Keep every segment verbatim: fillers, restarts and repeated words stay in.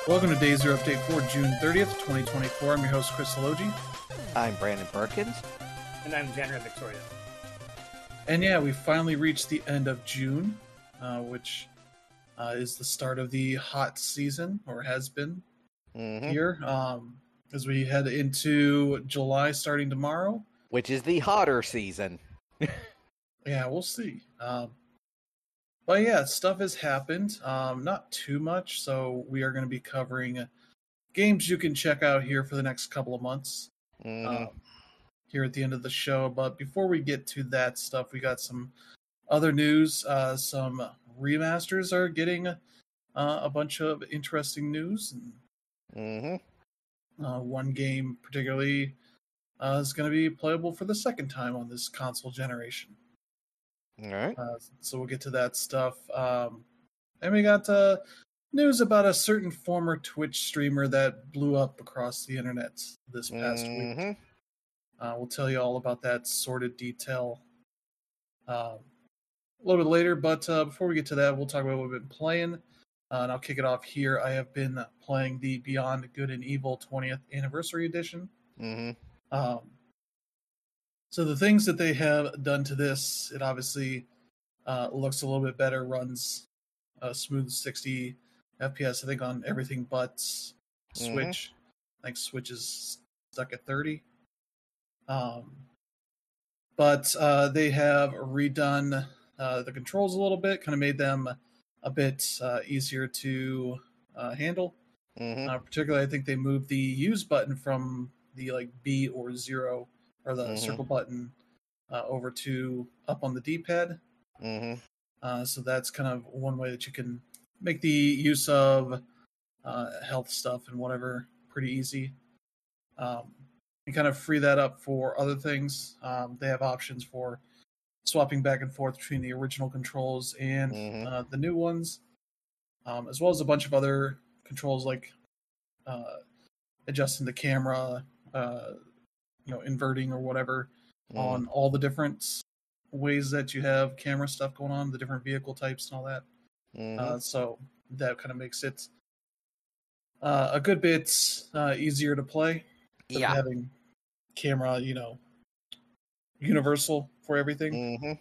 Welcome to Day Zero Update for June thirtieth, twenty twenty-four. I'm your host, Chris Salogi. I'm Brandon Perkins. And I'm January Victoria. And yeah, we finally reached the end of June, uh, which uh, is the start of the hot season, or has been Mm-hmm. here, um, as we head into July starting tomorrow. Which is the hotter season. Yeah, we'll see. Um, but yeah, stuff has happened. Um, not too much, so we are going to be covering games you can check out here for the next couple of months. Mm-hmm. Um, here at the end of the show. But before we get to that stuff, we got some other news. Uh, some remasters are getting uh, a bunch of interesting news. And, Mm-hmm. uh, one game particularly uh, is going to be playable for the second time on this console generation. All right. Uh, so we'll get to that stuff. Um, and we got uh, news about a certain former Twitch streamer that blew up across the internet this past week. Mm-hmm. Uh, we'll tell you all about that sordid detail um, a little bit later. But uh, before we get to that, we'll talk about what we've been playing. Uh, and I'll kick it off here. I have been playing the Beyond Good and Evil twentieth Anniversary Edition. Mm-hmm. Um, so the things that they have done to this, it obviously uh, looks a little bit better, runs a smooth sixty F P S, I think, on everything but Switch. Mhm. I think Switch is stuck at thirty. Um, but uh, they have redone uh, the controls a little bit, kind of made them a bit uh, easier to uh, handle. Mm-hmm. Uh, particularly, I think they moved the use button from the like B or zero or the Mhm. circle button uh, over to up on the D-pad. Mm-hmm. Uh, so that's kind of one way that you can make the use of uh, health stuff and whatever pretty easy. Um, and kind of free that up for other things. Um, they have options for swapping back and forth between the original controls and Mhm. uh, the new ones, um, as well as a bunch of other controls like uh, adjusting the camera, uh, you know, inverting or whatever Mm-hmm. on all the different ways that you have camera stuff going on, the different vehicle types and all that. Mm-hmm. Uh, so that kind of makes it uh, a good bit uh, easier to play. Instead of Yeah. having camera, you know, universal for everything. Mm-hmm.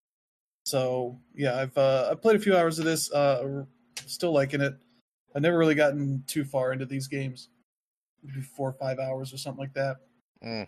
So yeah, I've uh, I played a few hours of this. Uh, still liking it. I've never really gotten too far into these games, maybe four or five hours or something like that. Mm.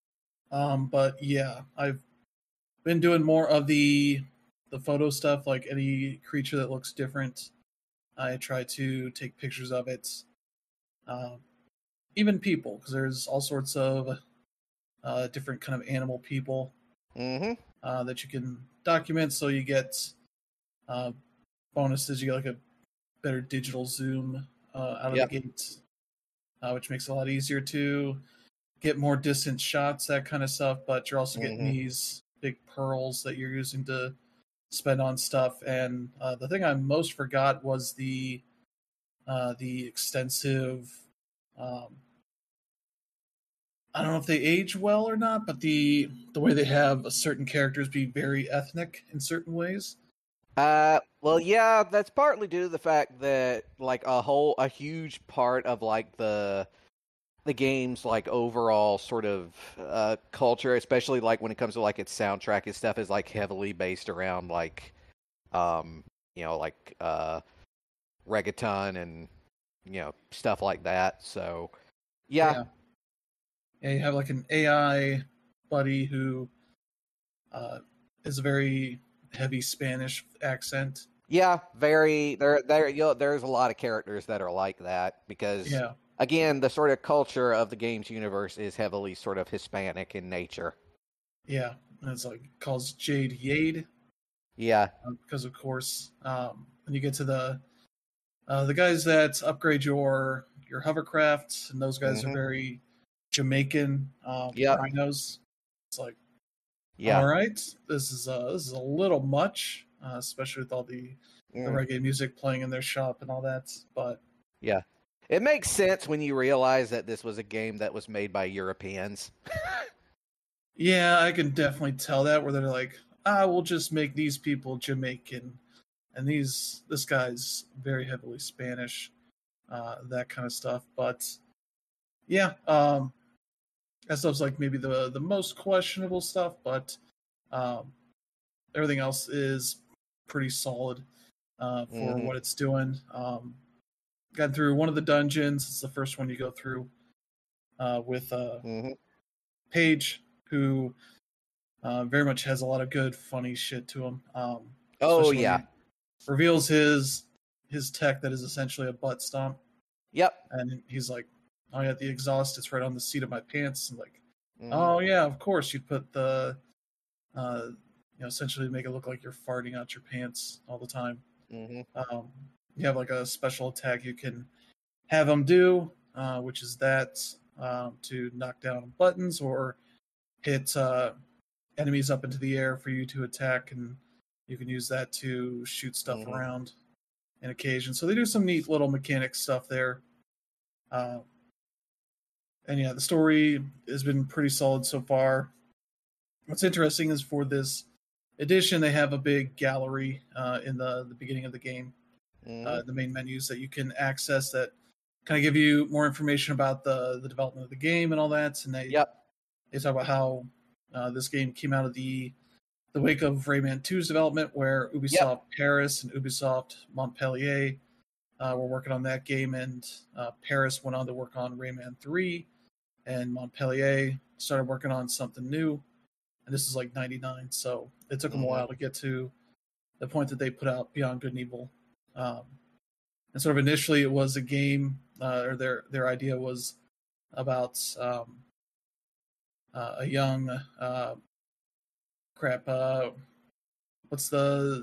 Um, but yeah, I've been doing more of the the photo stuff. Like any creature that looks different, I try to take pictures of it. Um, even people, because there's all sorts of uh, different kind of animal people Mm-hmm. uh, that you can document. So you get uh, bonuses. You get like a better digital zoom uh, out of Yep. the gate, uh, which makes it a lot easier to get more distant shots, that kind of stuff. But you're also getting Mhm. these big pearls that you're using to spend on stuff. And uh, the thing I most forgot was the uh, the extensive. Um, I don't know if they age well or not, but the the way they have certain characters be very ethnic in certain ways. Uh, well, yeah, that's partly due to the fact that like a whole, a huge part of like the the game's like overall sort of uh culture, especially like when it comes to like its soundtrack and stuff, is like heavily based around like, um, you know, like uh, reggaeton and you know stuff like that. So, yeah. Yeah. Yeah, you have like an A I buddy who uh, is a very heavy Spanish accent. Yeah, very. There, there. You know, there's a lot of characters that are like that because, Yeah, again, the sort of culture of the game's universe is heavily sort of Hispanic in nature. yeah. And it's like calls Jade Yade Yeah. uh, because, of course, um, when you get to the uh, the guys that upgrade your your hovercraft, and those guys Mhm. are very Jamaican um, Yep. rhinos. It's like, Yeah. all right, this is uh, this is a little much, uh, especially with all the, the Mm. reggae music playing in their shop and all that. But Yeah. It makes sense when you realize that this was a game that was made by Europeans. yeah, I can definitely tell that where they're like, ah, we'll just make these people Jamaican, and these this guy's very heavily Spanish. uh, that kind of stuff. But yeah, um, that stuff's like maybe the the most questionable stuff, but um, everything else is pretty solid uh, for Mhm. what it's doing. Um, got through one of the dungeons. It's the first one you go through uh, with uh, Mhm. Paige, who uh, very much has a lot of good, funny shit to him. Um, Oh especially when yeah. he reveals his his tech that is essentially a butt stomp, Yep. and he's like, "Oh yeah, the exhaust is right on the seat of my pants." And like, Mhm. oh yeah, of course you'd put the, uh, you know, essentially make it look like you're farting out your pants all the time. Mhm. Um, you have like a special attack you can have him do, uh, which is that um, to knock down buttons or hit uh, enemies up into the air for you to attack, and you can use that to shoot stuff Mhm. around in occasion. So they do some neat little mechanic stuff there. Uh, and yeah, the story has been pretty solid so far. What's interesting is for this edition, they have a big gallery uh, in the, the beginning of the game, Mhm. uh, the main menus that you can access that kind of give you more information about the, the development of the game and all that. And they, Yep. they talk about how uh, this game came out of the the wake of Rayman two's development, where Ubisoft Yep. Paris and Ubisoft Montpellier uh, were working on that game, and uh, Paris went on to work on Rayman three, and Montpellier started working on something new. And this is like ninety-nine, so it took them a Mhm. while to get to the point that they put out Beyond Good and Evil. Um, and sort of initially, it was a game, uh, or their their idea was about um, uh, a young uh, crap. Uh, what's the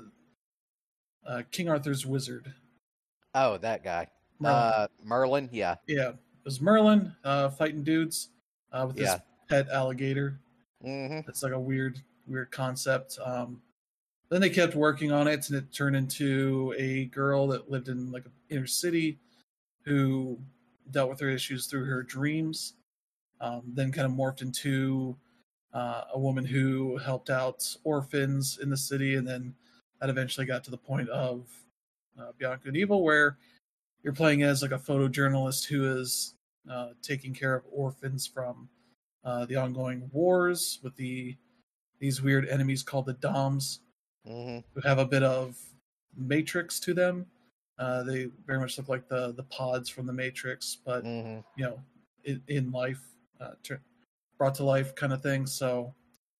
uh, King Arthur's wizard? Oh, that guy. Merlin. Uh, Merlin. Yeah. Yeah, it was Merlin uh, fighting dudes uh, with this Yeah. pet alligator. Mhm. It's like a weird, weird concept. Um, then they kept working on it, and it turned into a girl that lived in like an inner city who dealt with her issues through her dreams. Um, then kind of morphed into uh, a woman who helped out orphans in the city, and then that eventually got to the point of uh, Beyond Good and Evil, where you're playing as like a photojournalist who is uh, taking care of orphans from uh, the ongoing wars with the these weird enemies called the Doms, Mhm. who have a bit of Matrix to them. Uh, they very much look like the the pods from the Matrix, but Mhm. you know, in, in life, uh, tur- brought to life kind of thing. So,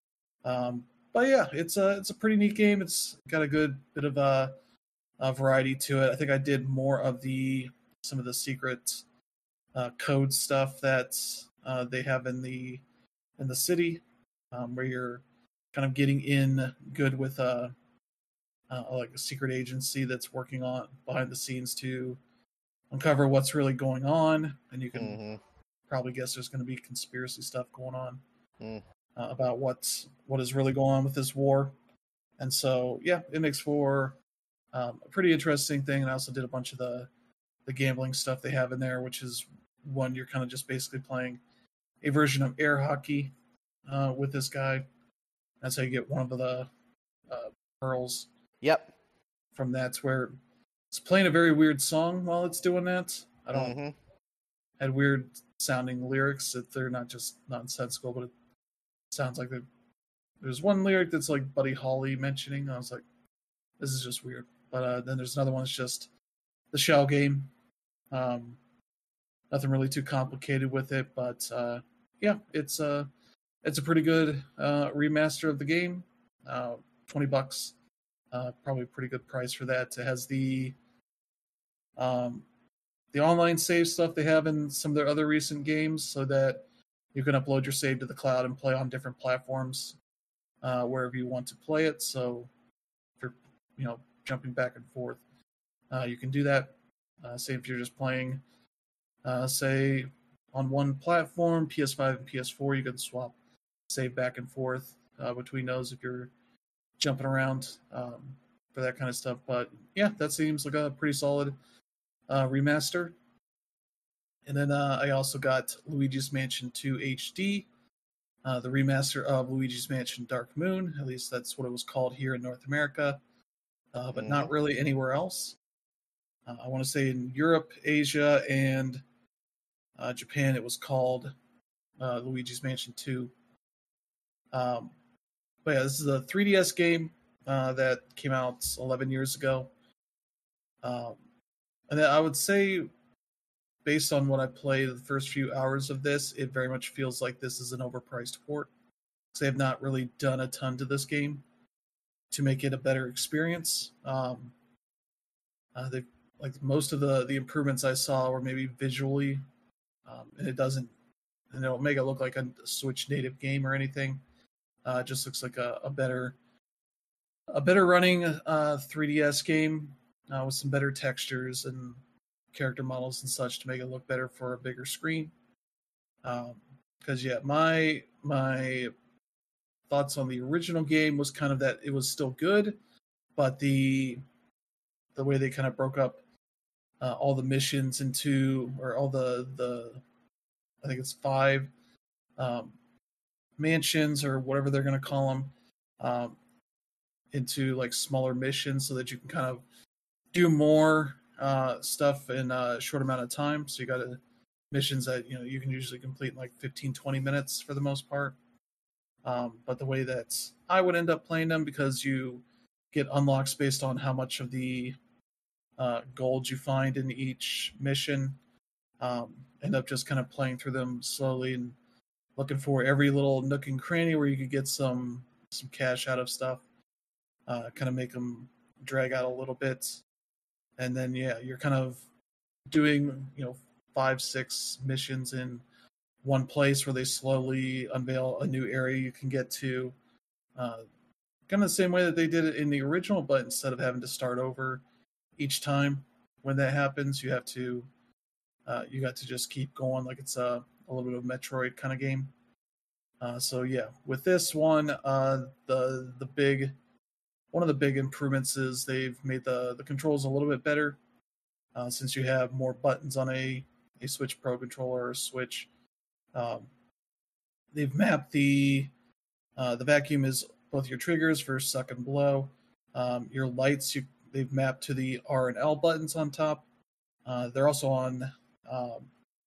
um, but yeah, it's a it's a pretty neat game. It's got a good bit of a, a variety to it. I think I did more of the some of the secret uh, code stuff that uh, they have in the in the city, um, where you're kind of getting in good with a uh, like a secret agency that's working on behind the scenes to uncover what's really going on, and you can Mhm. probably guess there's going to be conspiracy stuff going on Mm. uh, about what's what is really going on with this war. And so, yeah, it makes for um, a pretty interesting thing. And I also did a bunch of the the gambling stuff they have in there, which is one you're kind of just basically playing a version of air hockey uh, with this guy. That's how you get one of the uh, pearls Yep. from that's where it's playing a very weird song while it's doing that. I don't Mhm. had weird sounding lyrics that they're not just nonsensical, but it sounds like there's one lyric that's like Buddy Holly mentioning. I was like, this is just weird. But uh, then there's another one that's just the shell game. Um, nothing really too complicated with it, but uh, yeah, it's a it's a pretty good uh, remaster of the game. Uh, Twenty bucks, uh, probably a pretty good price for that. It has the um, the online save stuff they have in some of their other recent games, so that you can upload your save to the cloud and play on different platforms uh, wherever you want to play it. So if you're you know jumping back and forth, uh, you can do that. Uh, say if you're just playing, uh, say on one platform, P S five and P S four, you can swap save back and forth uh, between those if you're jumping around um, for that kind of stuff. But yeah, that seems like a pretty solid uh, remaster. And then uh, I also got Luigi's Mansion two H D, uh, the remaster of Luigi's Mansion Dark Moon. At least that's what it was called here in North America, uh, but not Mhm. really anywhere else. Uh, I want to say in Europe, Asia, and uh, Japan, it was called uh, Luigi's Mansion two. Um, but yeah, this is a three D S game uh, that came out eleven years ago. Um, and I would say, based on what I played the first few hours of this, it very much feels like this is an overpriced port. Because they have not really done a ton to this game to make it a better experience. Um, uh, they like most of the the improvements I saw were maybe visually, um, and it doesn't, and it'll make it look like a Switch native game or anything. Uh, it just looks like a, a better, a better running uh, three D S game uh, with some better textures and character models and such to make it look better for a bigger screen. Because um, yeah, my my thoughts on the original game was kind of that it was still good, but the the way they kind of broke up uh, all the missions into, or all the the I think it's five um, mansions or whatever they're going to call them, um, into like smaller missions so that you can kind of do more uh, stuff in a short amount of time. So you got a, missions that you know you can usually complete in like fifteen, twenty minutes for the most part. Um, but the way that I would end up playing them, because you get unlocks based on how much of the uh, gold you find in each mission, um, end up just kind of playing through them slowly and looking for every little nook and cranny where you could get some some cash out of stuff, uh, kind of make them drag out a little bit, and then yeah, you're kind of doing you know five six missions in one place where they slowly unveil a new area you can get to, uh, kind of the same way that they did it in the original, but instead of having to start over each time when that happens, you have to uh, you got to just keep going like it's a, a little bit of Metroid kind of game. Uh, so yeah, with this one, uh, the the big one of the big improvements is they've made the the controls a little bit better, uh, since you have more buttons on a a Switch Pro controller or Switch. Um, they've mapped the uh, the vacuum is both your triggers for suck and blow. Um, your lights you they've mapped to the R and L buttons on top. Uh, they're also on um,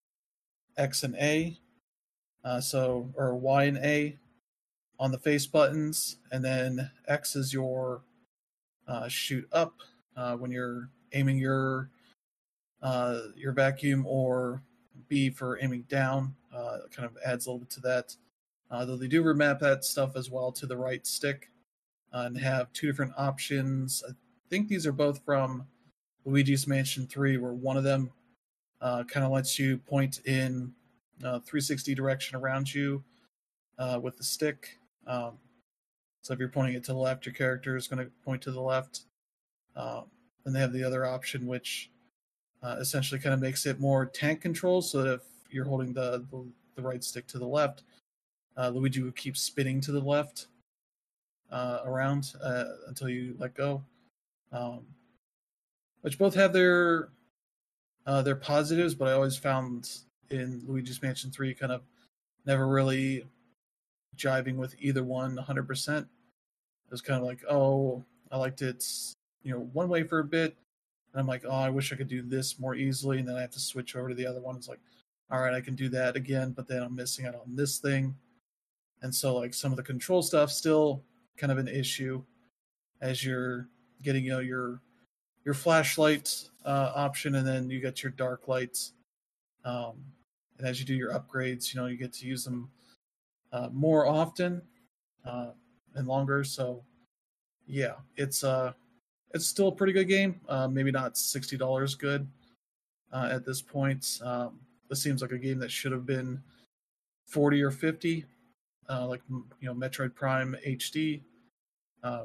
X and A, uh, so or Y and A on the face buttons, and then X is your uh, shoot up uh, when you're aiming your uh, your vacuum, or B for aiming down. Uh, it kind of adds a little bit to that. Uh, though they do remap that stuff as well to the right stick, uh, and have two different options. I think these are both from Luigi's Mansion three, where one of them uh, kind of lets you point in uh, three sixty direction around you uh, with the stick. Um, so if you're pointing it to the left, your character is going to point to the left. Um, and they have the other option, which uh, essentially kind of makes it more tank control, so that if you're holding the, the, the right stick to the left, uh, Luigi will keep spinning to the left uh, around uh, until you let go. Um, which both have their uh, their positives, but I always found in Luigi's Mansion three kind of never really jiving with either one one hundred percent. It was kind of like, oh, I liked it, you know, one way for a bit, and I'm like, oh, I wish I could do this more easily, and then I have to switch over to the other one. It's like, all right, I can do that again, but then I'm missing out on this thing. And so, like, some of the control stuff still kind of an issue as you're getting, you know, your your flashlight uh, option, and then you get your dark lights. Um, and as you do your upgrades, you know, you get to use them uh, more often uh, and longer. So, yeah, it's uh, it's still a pretty good game. Uh, maybe not sixty dollars good uh, at this point. Um, this seems like a game that should have been forty or fifty, uh, like, you know, Metroid Prime H D. Uh,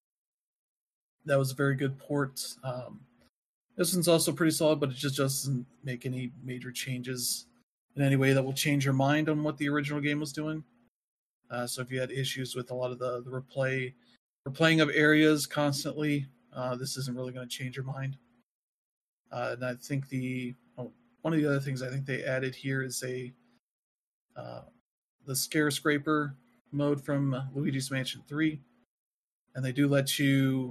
that was a very good port. Um, this one's also pretty solid, but it just doesn't make any major changes in any way that will change your mind on what the original game was doing. Uh, so if you had issues with a lot of the, the replay, replaying of areas constantly, uh, this isn't really going to change your mind. Uh, and I think the oh, one of the other things I think they added here is a uh, the Scare Scraper mode from Luigi's Mansion three, and they do let you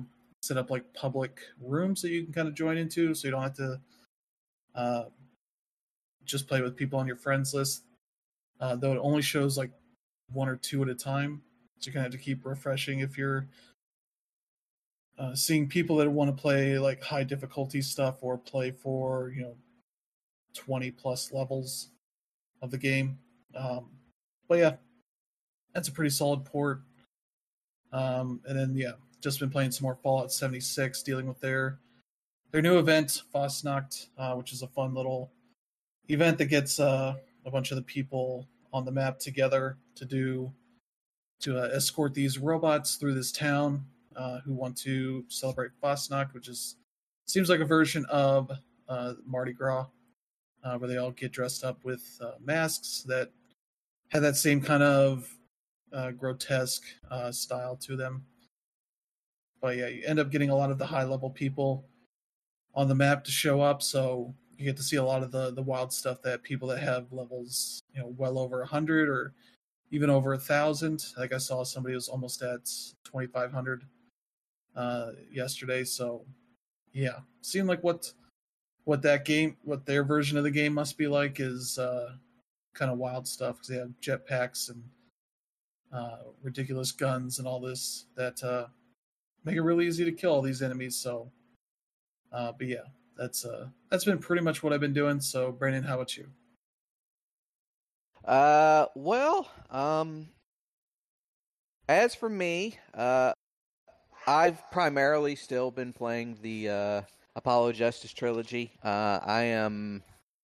set up like public rooms that you can kind of join into, so you don't have to uh, just play with people on your friends list. Uh, though it only shows like one or two at a time, so you kind of have to keep refreshing if you're uh, seeing people that want to play like high difficulty stuff or play for, you know, twenty plus levels of the game. Um, but yeah, that's a pretty solid port. Um, and then yeah, just been playing some more Fallout seventy-six, dealing with their their new event, Fastnacht, uh, which is a fun little event that gets uh, a bunch of the people on the map together to do to uh, escort these robots through this town uh, who want to celebrate Fastnacht, which is seems like a version of uh, Mardi Gras, uh, where they all get dressed up with uh, masks that have that same kind of uh, grotesque uh, style to them. But yeah, you end up getting a lot of the high level people on the map to show up, so you get to see a lot of the the wild stuff that people that have levels, you know, well over a hundred or even over a thousand. Like I saw somebody was almost at twenty five hundred uh, yesterday. So yeah, seemed like what what that game, what their version of the game must be like is uh, kind of wild stuff, because they have jetpacks and uh, ridiculous guns and all this that uh, make it really easy to kill all these enemies. So, uh, but yeah, that's uh, that's been pretty much what I've been doing. So, Brandon, how about you? Uh, well, um, as for me, uh, I've primarily still been playing the uh, Apollo Justice trilogy. Uh, I am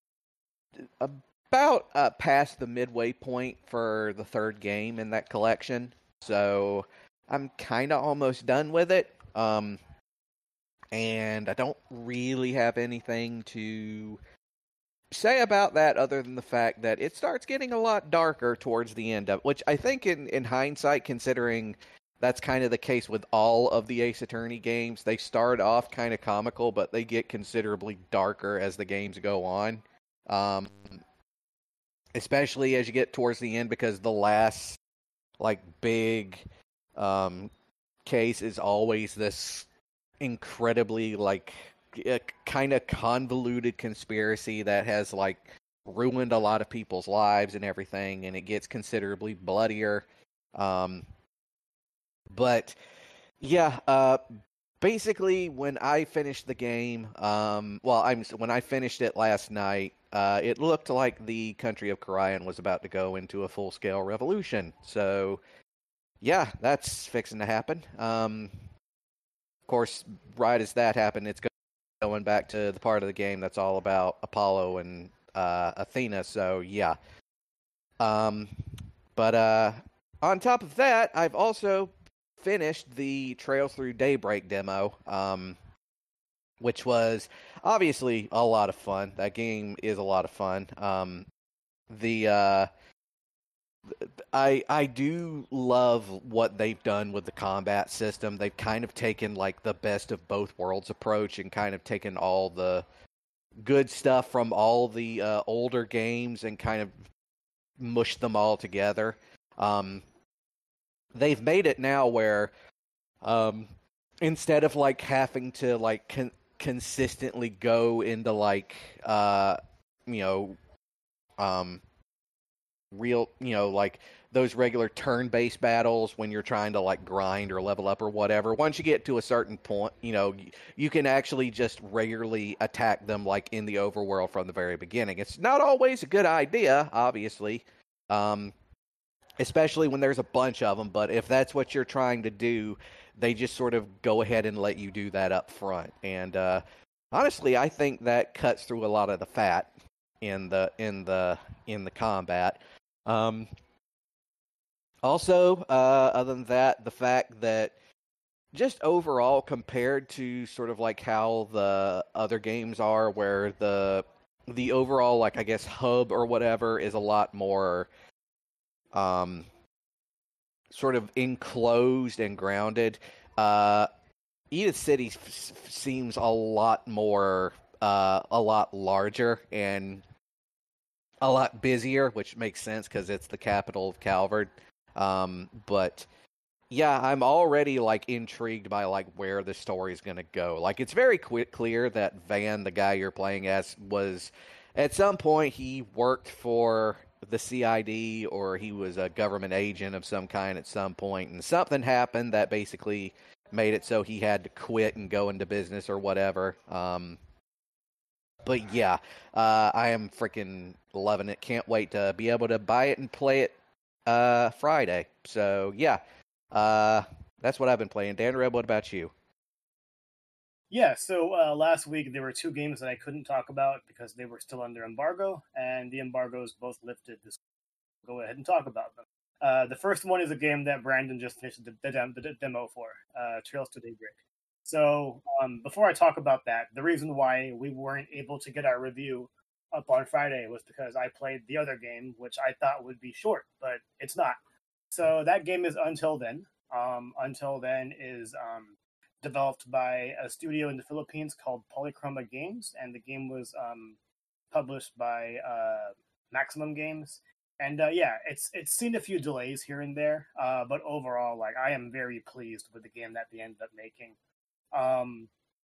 about uh, past the midway point for the third game in that collection, so I'm kind of almost done with it. Um, and I don't really have anything to say about that other than the fact that it starts getting a lot darker towards the end of it, which I think in, in hindsight, considering that's kind of the case with all of the Ace Attorney games, they start off kind of comical, but they get considerably darker as the games go on. Um, especially as you get towards the end, because the last like big um, case is always this incredibly like kind of convoluted conspiracy that has like ruined a lot of people's lives and everything, and it gets considerably bloodier. Um, but yeah, uh, basically when I finished the game, um, well, I'm when I finished it last night, uh, it looked like the country of Karian was about to go into a full-scale revolution. So yeah, that's fixing to happen. Um, of course, right as that happened, it's going back to the part of the game that's all about Apollo and uh, Athena. So yeah. Um, but uh, on top of that, I've also finished the Trails Through Daybreak demo, um, which was obviously a lot of fun. That game is a lot of fun. Um, the uh, I I do love what they've done with the combat system. They've kind of taken like the best of both worlds approach and kind of taken all the good stuff from all the uh, older games and kind of mushed them all together. Um, they've made it now where um, instead of like having to like con- consistently go into like uh, you know um. real, you know, like those regular turn-based battles when you're trying to like grind or level up or whatever. Once you get to a certain point, you know, you can actually just regularly attack them like in the overworld from the very beginning. It's not always a good idea, obviously, um, especially when there's a bunch of them. But if that's what you're trying to do, they just sort of go ahead and let you do that up front. And uh, honestly, I think that cuts through a lot of the fat in the in the in the combat. Um, also, uh, other than that, the fact that just overall compared to sort of like how the other games are, where the the overall like I guess hub or whatever is a lot more um sort of enclosed and grounded. Uh, Edith City f- seems a lot more uh a lot larger and a lot busier, which makes sense because it's the capital of Calvard. Um, but Yeah, I'm already like intrigued by like where the story's gonna go. Like it's very quick clear that Van, the guy you're playing as, was at some point he worked for the C I D or he was a government agent of some kind at some point, and something happened that basically made it so he had to quit and go into business or whatever. Um, but yeah, uh, I am freaking loving it. Can't wait to be able to buy it and play it uh, Friday. So yeah. Uh, that's what I've been playing. Dan Reb, what about you? Yeah, so uh, last week there were two games that I couldn't talk about because they were still under embargo, and the embargoes both lifted this week. Go ahead and talk about them. Uh, the first one is a game that Brandon just finished the, the, the demo for, uh, Trails to Daybreak. So um, before I talk about that, the reason why we weren't able to get our review up on Friday was because I played the other game, which I thought would be short, but it's not. So that game is Until Then. Um, Until Then is um, developed by a studio in the Philippines called Polychroma Games, and the game was um, published by uh, Maximum Games. And uh, yeah, it's it's seen a few delays here and there, uh, but overall, like I am very pleased with the game that they ended up making. Um,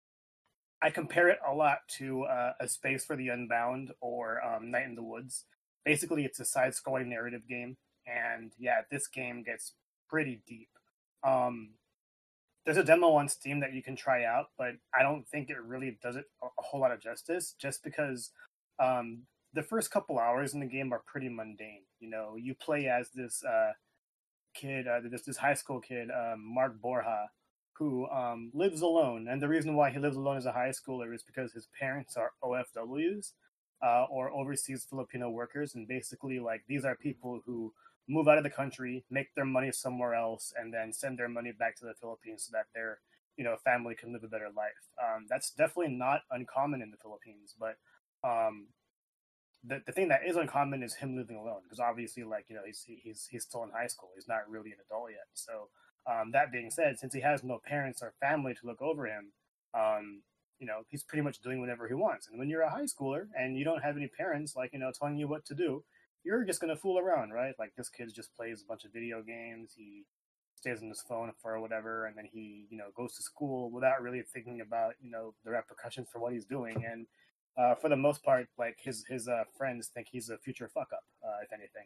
I compare it a lot to uh, A Space for the Unbound or um, Night in the Woods. Basically, it's a side-scrolling narrative game, and yeah, this game gets pretty deep. Um, there's a demo on Steam that you can try out, but I don't think it really does it a, a whole lot of justice, just because um, the first couple hours in the game are pretty mundane. You know, you play as this uh, kid, uh, this this high school kid, um, Mark Borja, who um, lives alone, and the reason why he lives alone as a high schooler is because his parents are O F Ws, uh, or overseas Filipino workers, and basically, like, these are people who move out of the country, make their money somewhere else, and then send their money back to the Philippines so that their, you know, family can live a better life. Um, that's definitely not uncommon in the Philippines, but um, the the thing that is uncommon is him living alone, because obviously, like, you know, he's he's he's still in high school. He's not really an adult yet. So um, that being said, since he has no parents or family to look over him, um, you know, he's pretty much doing whatever he wants. And when you're a high schooler and you don't have any parents, like, you know, telling you what to do, you're just gonna fool around, right? Like, this kid just plays a bunch of video games. He stays on his phone for whatever, and then he, you know, goes to school without really thinking about, you know, the repercussions for what he's doing. And uh, for the most part, like, his his uh, friends think he's a future fuck up, uh, if anything.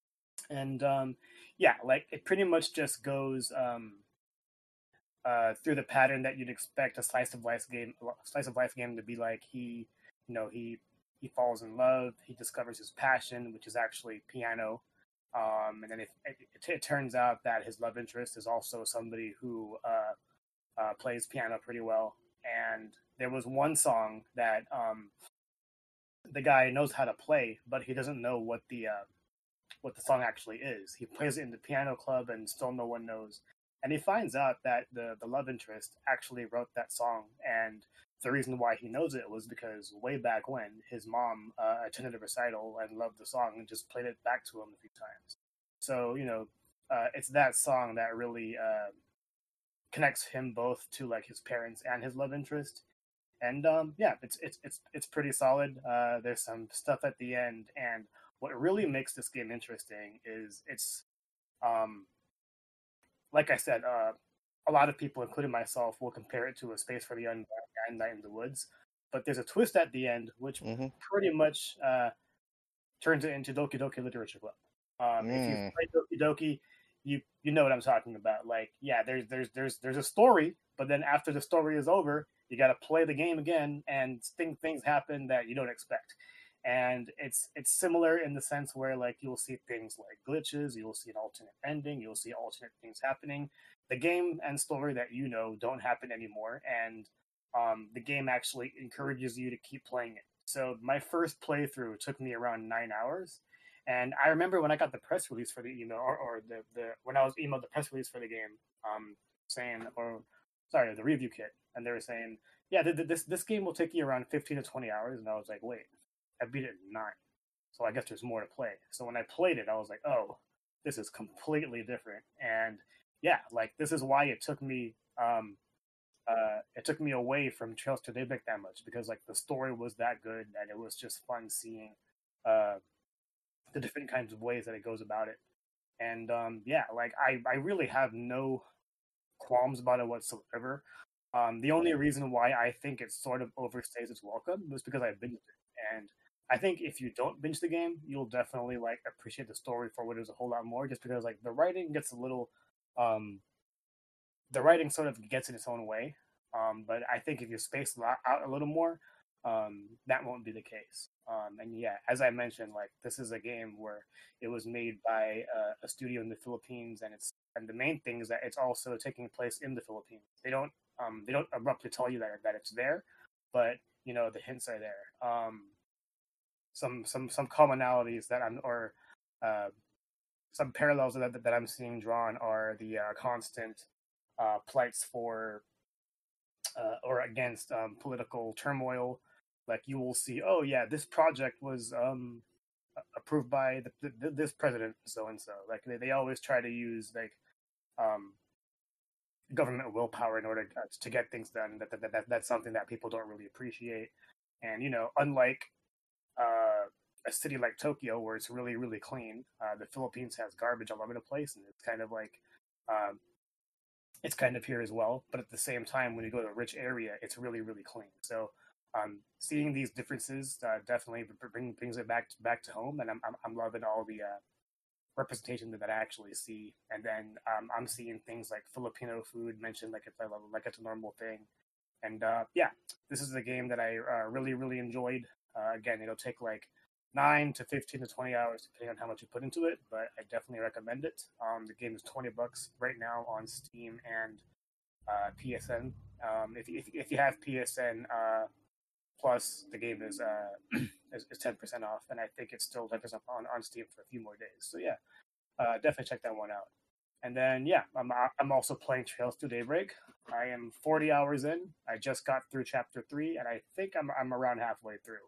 And um, yeah, like, it pretty much just goes um, uh, through the pattern that you'd expect a slice of life game, slice of life game to be like. He, you know, he he falls in love. He discovers his passion, which is actually piano. Um, and then it, it, it turns out that his love interest is also somebody who uh, uh, plays piano pretty well. And there was one song that um, the guy knows how to play, but he doesn't know what the uh, what the song actually is. He plays it in the piano club, and still no one knows. And he finds out that the the love interest actually wrote that song, and the reason why he knows it was because way back when his mom uh, attended a recital and loved the song and just played it back to him a few times. So, you know, uh, it's that song that really uh, connects him both to, like, his parents and his love interest. And um, yeah, it's it's it's it's pretty solid. Uh, there's some stuff at the end, and what really makes this game interesting is it's, um, like I said, uh, a lot of people, including myself, will compare it to A Space for the Unbound and Night in the Woods. But there's a twist at the end, which mm-hmm. pretty much uh, turns it into Doki Doki Literature Club. Um, mm. If you've played Doki Doki, you you know what I'm talking about. Like, yeah, there's there's there's there's a story, but then after the story is over, you got to play the game again, and things things happen that you don't expect. And it's it's similar in the sense where, like, you'll see things like glitches, you'll see an alternate ending, you'll see alternate things happening. The game and story that you know don't happen anymore, and um, the game actually encourages you to keep playing it. So my first playthrough took me around nine hours, and I remember when I got the press release for the email, or, or the, the when I was emailed the press release for the game, um, saying, or sorry, the review kit, and they were saying, yeah, this this game will take you around fifteen to twenty hours, and I was like, wait. I beat it in nine, so I guess there's more to play. So when I played it, I was like, oh, this is completely different. And yeah, like, this is why it took me, um, uh, it took me away from Trails to Daybreak that much, because, like, the story was that good, and it was just fun seeing uh, the different kinds of ways that it goes about it. And um, yeah, like I, I really have no qualms about it whatsoever. Um, the only reason why I think it sort of overstays its welcome was because I binged it, and I think if you don't binge the game, you'll definitely like appreciate the story for what it is a whole lot more. Just because like the writing gets a little, um, the writing sort of gets in its own way. Um, but I think if you space it out a little more, um, that won't be the case. Um, and yeah, as I mentioned, like this is a game where it was made by uh, a studio in the Philippines, and it's and the main thing is that it's also taking place in the Philippines. They don't um, they don't abruptly tell you that that it's there, but you know the hints are there. Um, some some some commonalities that I'm or uh, some parallels that that I'm seeing drawn are the uh, constant uh, plights for uh, or against um, political turmoil. Like you will see, oh yeah, this project was um, approved by the, the, this president, so and so. Like they, they always try to use like um, government willpower in order to, to get things done. That, that, that that's something that people don't really appreciate. And you know, unlike uh, a city like Tokyo, where it's really really clean, uh, the Philippines has garbage all over the place, and it's kind of like um, it's kind of here as well. But at the same time, when you go to a rich area, it's really really clean. So um, seeing these differences uh, definitely bring, brings it back to, back to home, and I'm I'm, I'm loving all the uh, representation that I actually see. And then um, I'm seeing things like Filipino food mentioned, like it's like it's a normal thing. And uh, yeah, this is a game that I uh, really really enjoyed. Uh, again, it'll take like nine to fifteen to twenty hours depending on how much you put into it, but I definitely recommend it. Um, the game is twenty bucks right now on Steam and uh, P S N. Um, if, if if you have P S N uh, Plus, the game is uh is, is ten percent off, and I think it's still ten percent on on Steam for a few more days. So yeah, uh, definitely check that one out. And then yeah, I'm I'm also playing Trails to Daybreak. I am forty hours in. I just got through chapter three, and I think I'm I'm around halfway through.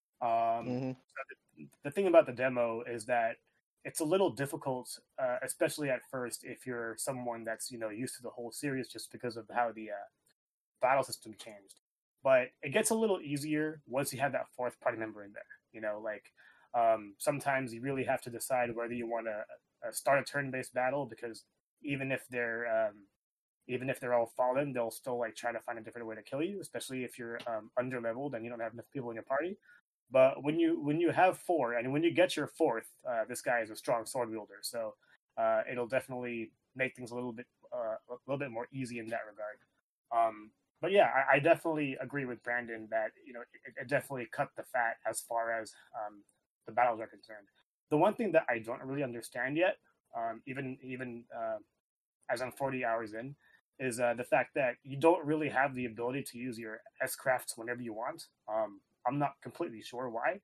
Um, mm-hmm. the, the thing about the demo is that it's a little difficult, uh, especially at first, if you're someone that's you know used to the whole series, just because of how the uh, battle system changed. But it gets a little easier once you have that fourth party member in there. You know, like um, sometimes you really have to decide whether you want to uh, start a turn-based battle, because even if they're um, even if they're all fallen, they'll still like try to find a different way to kill you, especially if you're um, under leveled and you don't have enough people in your party. But when you when you have four, and when you get your fourth, uh, this guy is a strong sword wielder, so uh, it'll definitely make things a little bit uh, a little bit more easy in that regard. Um, but yeah, I, I definitely agree with Brandon that you know it, it definitely cut the fat as far as um, the battles are concerned. The one thing that I don't really understand yet, um, even even uh, as I'm forty hours in, is uh, the fact that you don't really have the ability to use your S-crafts whenever you want. Um, I'm not completely sure why.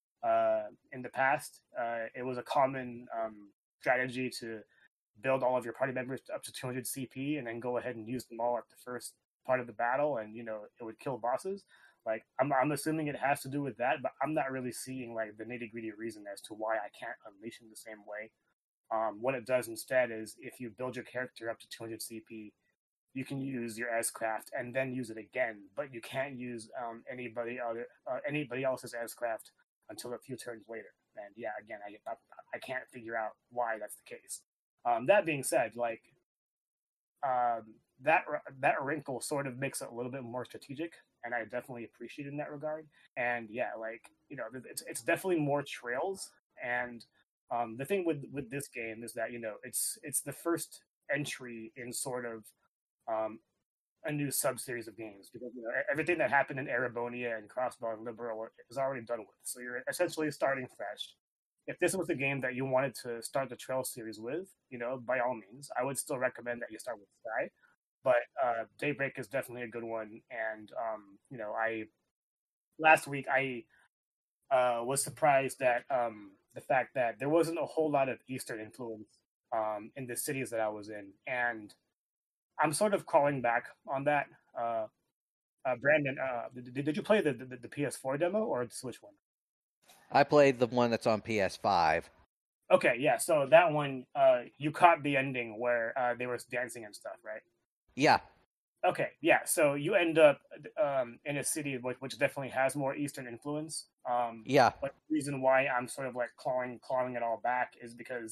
Uh, in the past, uh, it was a common um, strategy to build all of your party members up to two hundred C P and then go ahead and use them all at the first part of the battle, and you know it would kill bosses. Like I'm, I'm assuming it has to do with that, but I'm not really seeing like the nitty gritty reason as to why I can't unleash him the same way. Um, what it does instead is if you build your character up to two hundred C P, you can use your S-craft and then use it again, but you can't use um, anybody other uh, anybody else's S-craft until a few turns later. And yeah, again, I I can't figure out why that's the case. Um, that being said, like um, that that wrinkle sort of makes it a little bit more strategic, and I definitely appreciate it in that regard. And yeah, like you know, it's it's definitely more trails. And um, the thing with with this game is that you know it's it's the first entry in sort of Um, a new sub-series of games, because you know everything that happened in Erebonia and Crossbow and Liberal is already done with. So you're essentially starting fresh. If this was the game that you wanted to start the Trail series with, you know, by all means, I would still recommend that you start with Sky. But uh, Daybreak is definitely a good one. And um, you know, I last week I uh, was surprised that um, the fact that there wasn't a whole lot of Eastern influence um, in the cities that I was in, and I'm sort of calling back on that. Uh, uh, Brandon, uh, did, did you play the, the, the P S four demo or the Switch one? I played the one that's on P S five. Okay, yeah. So that one, uh, you caught the ending where uh, they were dancing and stuff, right? Yeah. Okay, yeah. So you end up um, in a city which, which definitely has more Eastern influence. Um, yeah. But the reason why I'm sort of like clawing clawing it all back is because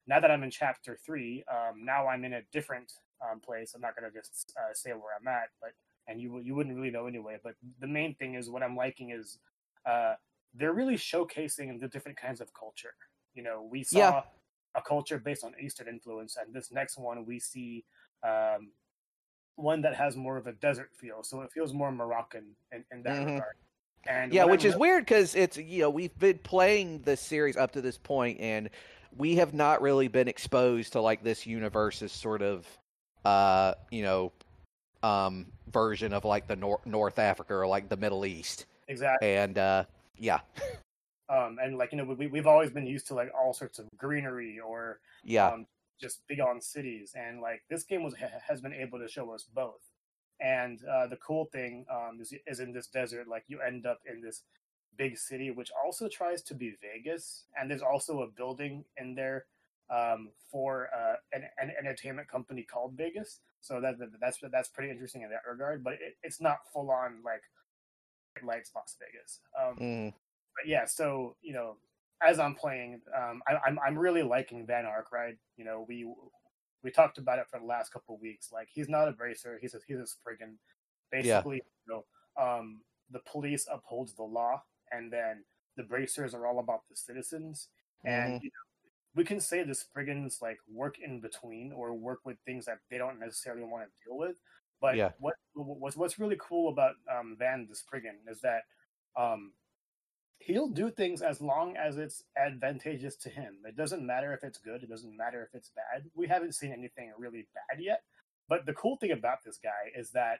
now that I'm in chapter three, um, now I'm in a different um, place. I'm not gonna just uh, say where I'm at, but and you you wouldn't really know anyway. But the main thing is what I'm liking is uh, they're really showcasing the different kinds of culture. You know, we saw Yeah. a culture based on Eastern influence, and this next one we see um, one that has more of a desert feel. So it feels more Moroccan in, in that Mhm. regard. And Yeah, what which I'm is re- weird because it's, you know, we've been playing this series up to this point, and we have not really been exposed to like this universe's sort of, uh, you know, um, version of like the Nor- North Africa or like the Middle East, exactly. and uh, yeah, Um, and like you know, we we've always been used to like all sorts of greenery or yeah, um, just big on cities, and like this game was has been able to show us both. And uh, the cool thing um, is, is in this desert, like you end up in this big city, which also tries to be Vegas, and there's also a building in there um, for uh, an, an entertainment company called Vegas. So that, that that's that's pretty interesting in that regard. But it, it's not full on like lights Las Vegas. Um, mm, but yeah, so you know, as I'm playing, um, I, I'm I'm really liking Van Ark, right? You know, we we talked about it for the last couple of weeks. Like he's not a bracer; he's a he's a Spriggan. yeah, Basically, you know, um, the police upholds the law, and then the bracers are all about the citizens. And hmm you know, we can say the Spriggans like work in between or work with things that they don't necessarily want to deal with. But yeah, what what's what's really cool about um, Van the Spriggan is that um, he'll do things as long as it's advantageous to him. It doesn't matter if it's good. It doesn't matter if it's bad. We haven't seen anything really bad yet. But the cool thing about this guy is that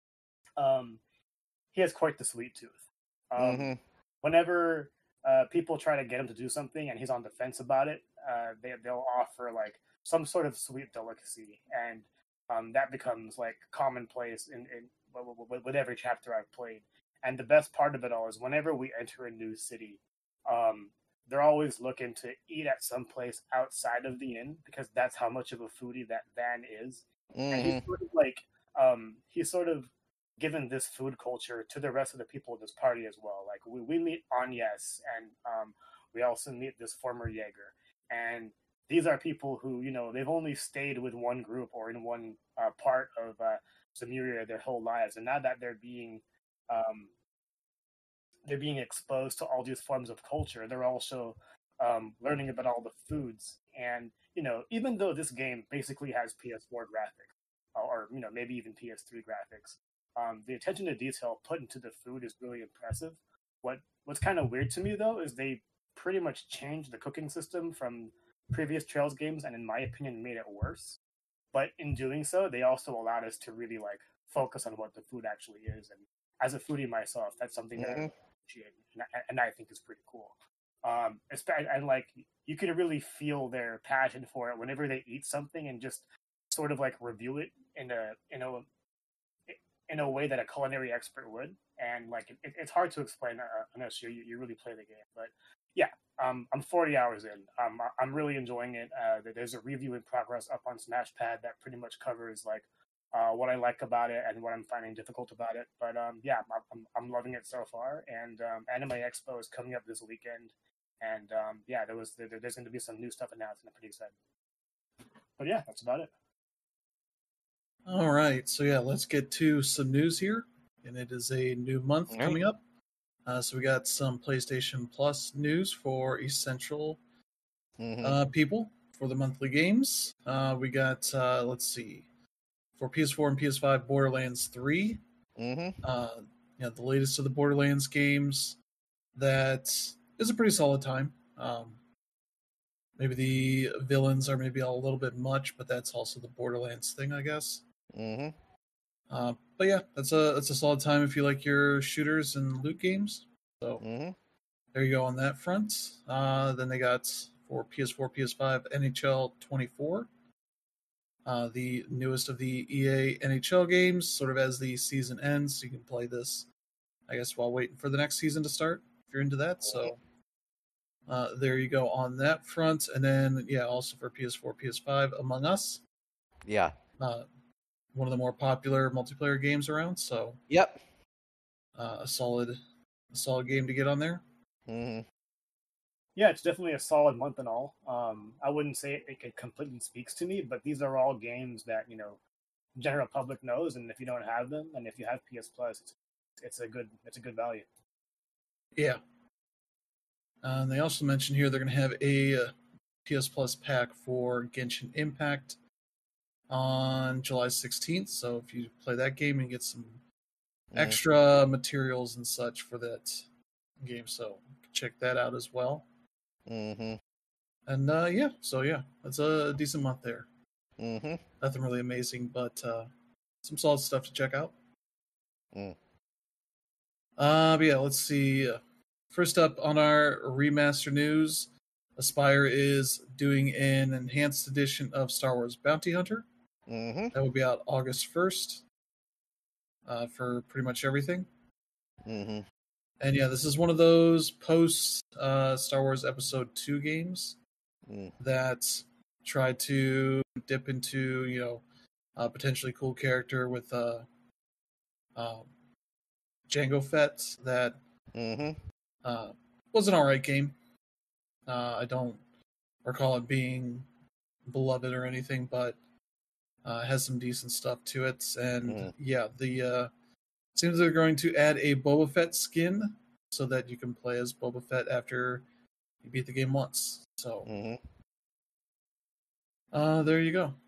um, he has quite the sweet tooth. Um, hmm whenever uh, people try to get him to do something and he's on the fence about it, uh, they, they'll offer like some sort of sweet delicacy. And um, that becomes like commonplace in, in with, with every chapter I've played. And the best part of it all is whenever we enter a new city, um, they're always looking to eat at some place outside of the inn because that's how much of a foodie that Van is. And he's hmm sort of like um, he's sort of given this food culture to the rest of the people in this party as well. Like we, we meet Agnes, and um, we also meet this former Jaeger, and these are people who you know they've only stayed with one group or in one uh, part of uh, Zemuria their whole lives, and now that they're being um, they're being exposed to all these forms of culture, they're also um, learning about all the foods. And you know, even though this game basically has P S four graphics, or you know maybe even P S three graphics, um, the attention to detail put into the food is really impressive. What What's kind of weird to me though is they pretty much changed the cooking system from previous Trails games, and in my opinion, made it worse. But in doing so, they also allowed us to really like focus on what the food actually is. And as a foodie myself, that's something that I hmm really appreciate, and I, and I think is pretty cool. Um, and like you can really feel their passion for it whenever they eat something and just sort of like review it in a in a in a way that a culinary expert would. And like it, it's hard to explain uh, unless you you really play the game. But yeah, um, I'm forty hours in. Um, I'm really enjoying it. Uh, there's a review in progress up on Smashpad that pretty much covers like uh, what I like about it and what I'm finding difficult about it. But um, yeah, I'm, I'm loving it so far. And um, Anime Expo is coming up this weekend. And um, yeah, there was there, there's going to be some new stuff announced, and I'm pretty excited. But yeah, that's about it. All right, so yeah, let's get to some news here, and it is a new month Right. coming up. Uh, so we got some PlayStation Plus news for essential hmm uh, people for the monthly games. Uh, we got uh, let's see, for P S four and P S five, Borderlands three. hmm Uh, you know, the latest of the Borderlands games. That is a pretty solid time. Um, maybe the villains are maybe a little bit much, but that's also the Borderlands thing, I guess. hmm Uh, but yeah, that's a that's a solid time if you like your shooters and loot games. So hmm there you go on that front. Uh, then they got for P S four, P S five, N H L twenty-four, uh, the newest of the E A N H L games. Sort of as the season ends, you can play this, I guess, while waiting for the next season to start if you're into that. So uh, there you go on that front. And then yeah, also for P S four, P S five, Among Us. Yeah. Uh, one of the more popular multiplayer games around. So Yep. uh, a solid, a solid game to get on there. hmm Yeah, it's definitely a solid month and all. Um, I wouldn't say it, it completely speaks to me, but these are all games that you know general public knows, and if you don't have them, and if you have P S Plus, it's it's a good it's a good value. Yeah. Uh, and they also mentioned here they're going to have a uh, P S Plus pack for Genshin Impact on July sixteenth. So if you play that game and get some Mm. extra materials and such for that game, so check that out as well. Mm-hmm. And uh, yeah, so yeah, that's a decent month there. Mm-hmm. Nothing really amazing, but uh, some solid stuff to check out. Mm. Uh, but yeah, let's see. First up on our remaster news, Aspyr is doing an enhanced edition of Star Wars Bounty Hunter. Mm-hmm. That will be out August first uh, for pretty much everything. Mm-hmm. And yeah, this is one of those post uh, Star Wars Episode two games Mm. that try to dip into, you know, a potentially cool character with uh, um, Jango Fett that Mm-hmm. uh, was an alright game. Uh, I don't recall it being beloved or anything, but uh, has some decent stuff to it. And Mm. yeah, the uh, seems they're going to add a Boba Fett skin so that you can play as Boba Fett after you beat the game once. So Mm-hmm. uh, there you go.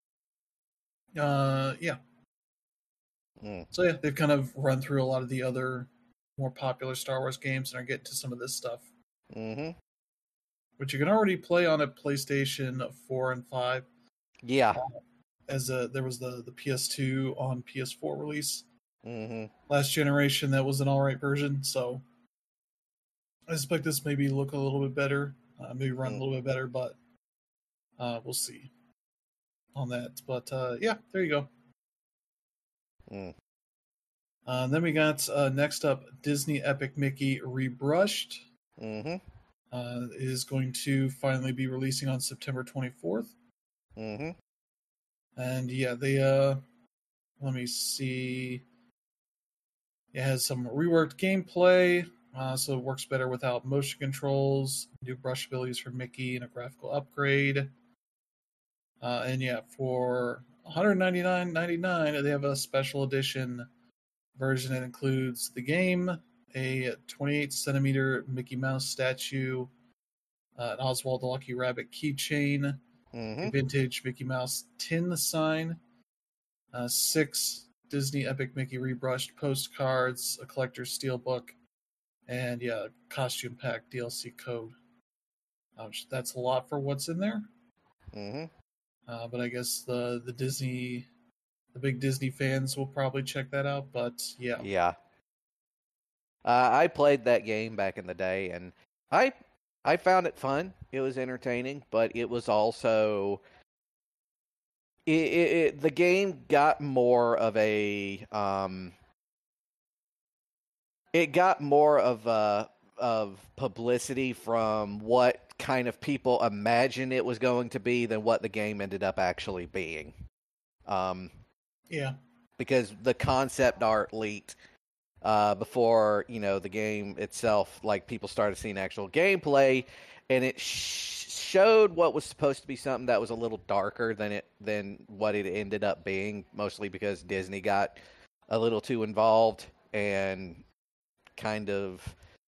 Uh, yeah. Mm. So yeah, they've kind of run through a lot of the other more popular Star Wars games and are getting to some of this stuff, Mm-hmm. which you can already play on a PlayStation four and five. Yeah. As a, there was the, the P S two on P S four release Mm-hmm. last generation that was an alright version, so I expect this maybe look a little bit better, uh, maybe run Mm. a little bit better, but uh, we'll see on that. But uh, yeah, there you go. Mm. Uh, then we got uh, next up Disney Epic Mickey Rebrushed. Mm-hmm. Uh, is going to finally be releasing on September twenty-fourth. Mm-hmm. And yeah, they uh let me see. It has some reworked gameplay, uh, so it works better without motion controls, new brush abilities for Mickey, and a graphical upgrade. Uh, and yeah, for one hundred ninety-nine ninety-nine, they have a special edition version that includes the game, a twenty-eight centimeter Mickey Mouse statue, uh, an Oswald the Lucky Rabbit keychain, Mm-hmm. a vintage Mickey Mouse tin sign, uh, six Disney Epic Mickey rebrushed postcards, a collector's steelbook, and yeah, costume pack D L C code. Um, that's a lot for what's in there. Mm-hmm. Uh, but I guess the the Disney, the big Disney fans will probably check that out. But yeah, Yeah. Uh, I played that game back in the day, and I I found it fun. It was entertaining, but it was also it, it, it the game got more of a um it got more of a of publicity from what kind of people imagine it was going to be than what the game ended up actually being. Um, yeah, because the concept art leaked uh, before you know the game itself. Like people started seeing actual gameplay, and it sh- showed what was supposed to be something that was a little darker than it than what it ended up being. Mostly because Disney got a little too involved and kind of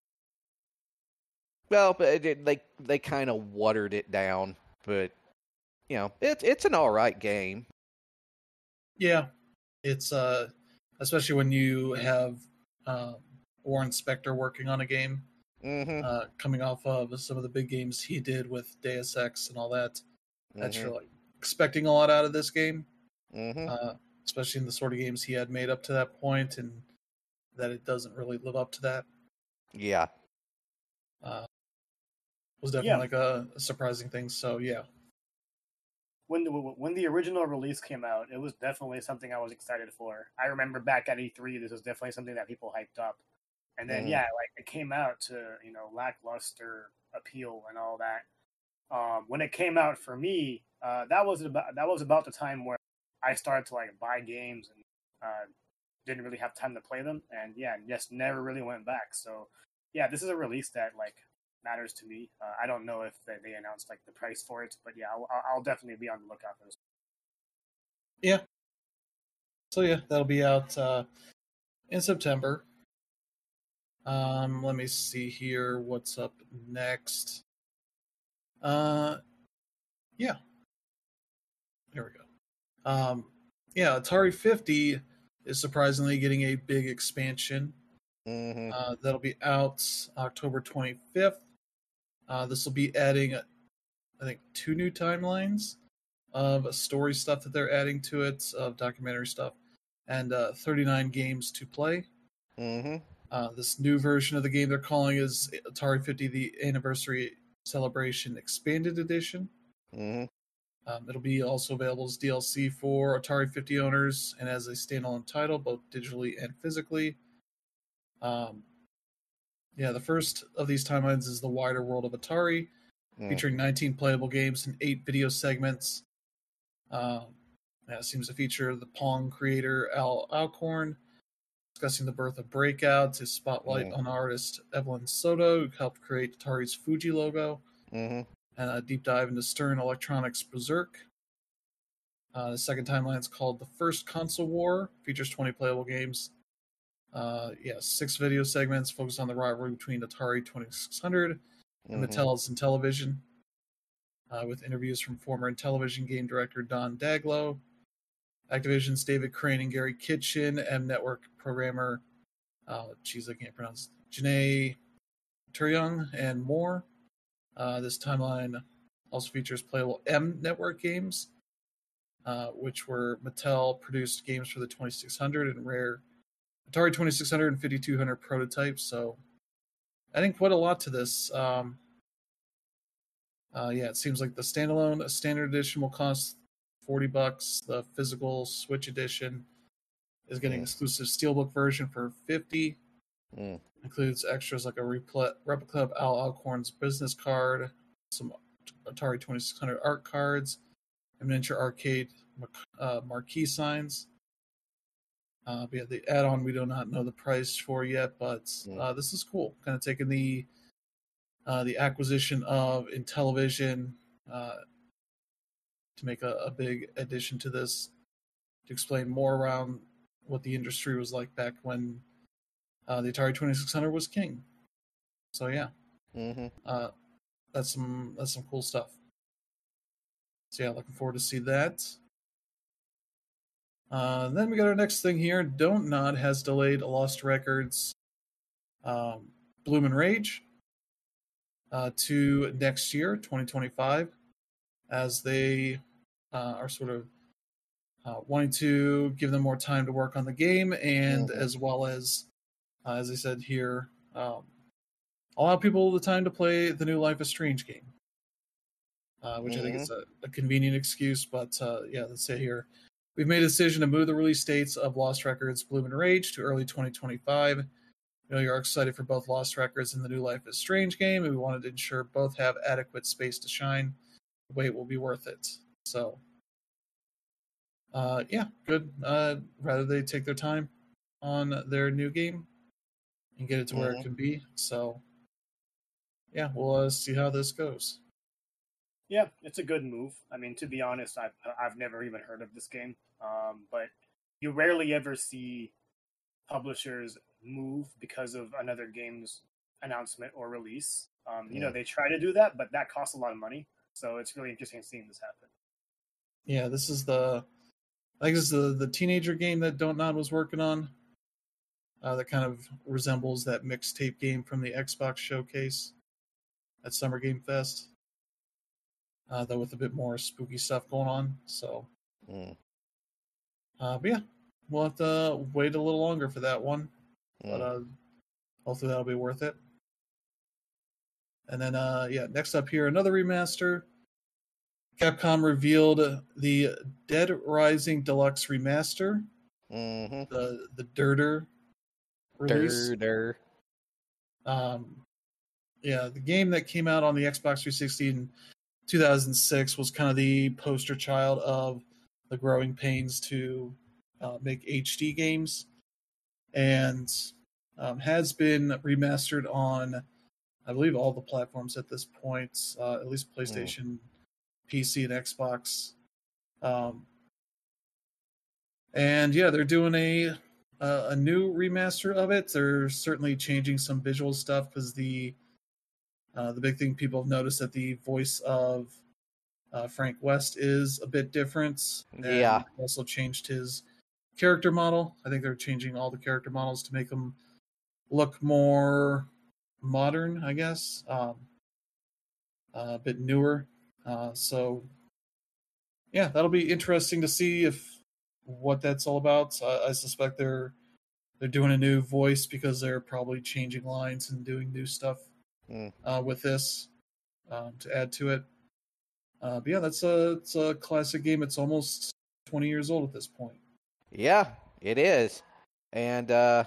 well, but it, they they kind of watered it down. But you know, it's it's an all right game. yeah. It's uh, especially when you have um, Warren Spector working on a game, Mm-hmm. uh, coming off of some of the big games he did with Deus Ex and all that. That Mm-hmm. you're like expecting a lot out of this game, Mm-hmm. uh, especially in the sort of games he had made up to that point, and that it doesn't really live up to that. Yeah. Uh, was definitely Yeah. like a, a surprising thing. So yeah, When the when the original release came out, it was definitely something I was excited for. I remember back at E three, this was definitely something that people hyped up. And then Mhm. yeah, like it came out to you know lackluster appeal and all that. Um, when it came out for me, uh, that was about that was about the time where I started to like buy games and uh, didn't really have time to play them, and yeah, just never really went back. So yeah, this is a release that like matters to me. Uh, I don't know if they, they announced like the price for it, but yeah, I'll, I'll definitely be on the lookout for this. Yeah. So yeah, that'll be out uh, in September. Um, let me see here what's up next. Uh, yeah. There we go. Um, yeah, Atari fifty is surprisingly getting a big expansion. Mm-hmm. Uh, that'll be out October twenty-fifth. Uh, this will be adding, I think, two new timelines of story stuff that they're adding to it, of documentary stuff, and uh, thirty-nine games to play. Mm-hmm. Uh, this new version of the game they're calling is Atari fifty: The Anniversary Celebration Expanded Edition. Mm-hmm. Um, it'll be also available as D L C for Atari fifty owners and as a standalone title, both digitally and physically. Um, yeah, the first of these timelines is the Wider World of Atari, Mm. featuring nineteen playable games and eight video segments. Um, yeah, it seems to feature the Pong creator Al Alcorn, discussing the birth of Breakout, to spotlight Mm. on artist Evelyn Soto, who helped create Atari's Fuji logo, Mm-hmm. and a deep dive into Stern Electronics' Berserk. Uh, the second timeline is called The First Console War, features twenty playable games. Uh, yeah, six video segments focused on the rivalry between Atari twenty-six hundred and Mm-hmm. Mattel's Intellivision, uh, with interviews from former Intellivision game director Don Daglow, Activision's David Crane and Gary Kitchen, M Network programmer, uh, geez, I can't pronounce, Janae Turyung, and more. Uh, this timeline also features playable M Network games, uh, which were Mattel-produced games for the twenty-six hundred and rare Atari twenty-six hundred and fifty-two hundred prototypes. So adding quite a lot to this. Um, uh, yeah, it seems like the standalone standard edition will cost forty bucks. The physical Switch edition is getting Mm. exclusive steelbook version for fifty. Mm. Includes extras like a repl- replica of Al Alcorn's business card, some Atari twenty-six hundred art cards, a miniature arcade uh, marquee signs. Uh, but yeah, the add-on we do not know the price for yet, but uh, this is cool. Kind of taking the uh, the acquisition of Intellivision uh, to make a, a big addition to this, to explain more around what the industry was like back when uh, the Atari twenty-six hundred was king. So yeah, Mm-hmm. uh, that's some that's some cool stuff. So yeah, looking forward to see that. Uh, then we got our next thing here. Don't Nod has delayed Lost Records um, Bloom and Rage uh, to next year, twenty twenty-five, as they uh, are sort of uh, wanting to give them more time to work on the game, and Mhm. as well as, uh, as I said here, um, allow people the time to play the new Life is Strange game, uh, which I think is a, a convenient excuse. But uh, yeah, let's say here, we've made a decision to move the release dates of Lost Records Bloom and Rage to early twenty twenty-five. You know, you're excited for both Lost Records and the new Life is Strange game, and we wanted to ensure both have adequate space to shine. The wait will be worth it. So, uh, yeah, good. Uh, rather they take their time on their new game and get it to where it Mhm. can be. So, yeah, we'll uh, see how this goes. Yeah, it's a good move. I mean, to be honest, I've I've never even heard of this game. Um, but you rarely ever see publishers move because of another game's announcement or release. Um, you know, Mm. they try to do that, but that costs a lot of money. So it's really interesting seeing this happen. Yeah, this is the, I think this is the, the teenager game that Don't Nod was working on. Uh, that kind of resembles that mixtape game from the Xbox showcase at Summer Game Fest. Uh, though with a bit more spooky stuff going on. So, Mm. uh, but yeah, we'll have to wait a little longer for that one. But Mm. uh, hopefully that'll be worth it. And then, uh, yeah, next up here, another remaster. Capcom revealed the Dead Rising Deluxe Remaster, Mm-hmm. the the Dirter release. Dirter. Um, yeah, the game that came out on the Xbox three sixty in two thousand six was kind of the poster child of the growing pains to uh, make H D games, and um, has been remastered on I believe all the platforms at this point, uh, at least PlayStation, mm. P C, and Xbox. Um, and yeah, they're doing a a, a new remaster of it. They're certainly changing some visual stuff because the uh, the big thing people have noticed that the voice of uh, Frank West is a bit different. And yeah, also changed his character model. I think they're changing all the character models to make them look more modern, I guess, um, uh, a bit newer. Uh, so, yeah, that'll be interesting to see if what that's all about. Uh, I suspect they're they're doing a new voice because they're probably changing lines and doing new stuff mm. uh, with this um, to add to it. Uh, but yeah, that's a it's a classic game. It's almost twenty years old at this point. Yeah, it is, and uh,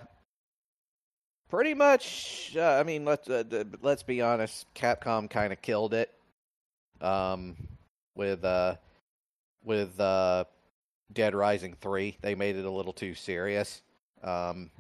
pretty much. Uh, I mean, let's uh, let's be honest. Capcom kind of killed it, um, with uh, with uh, Dead Rising three. They made it a little too serious. Um,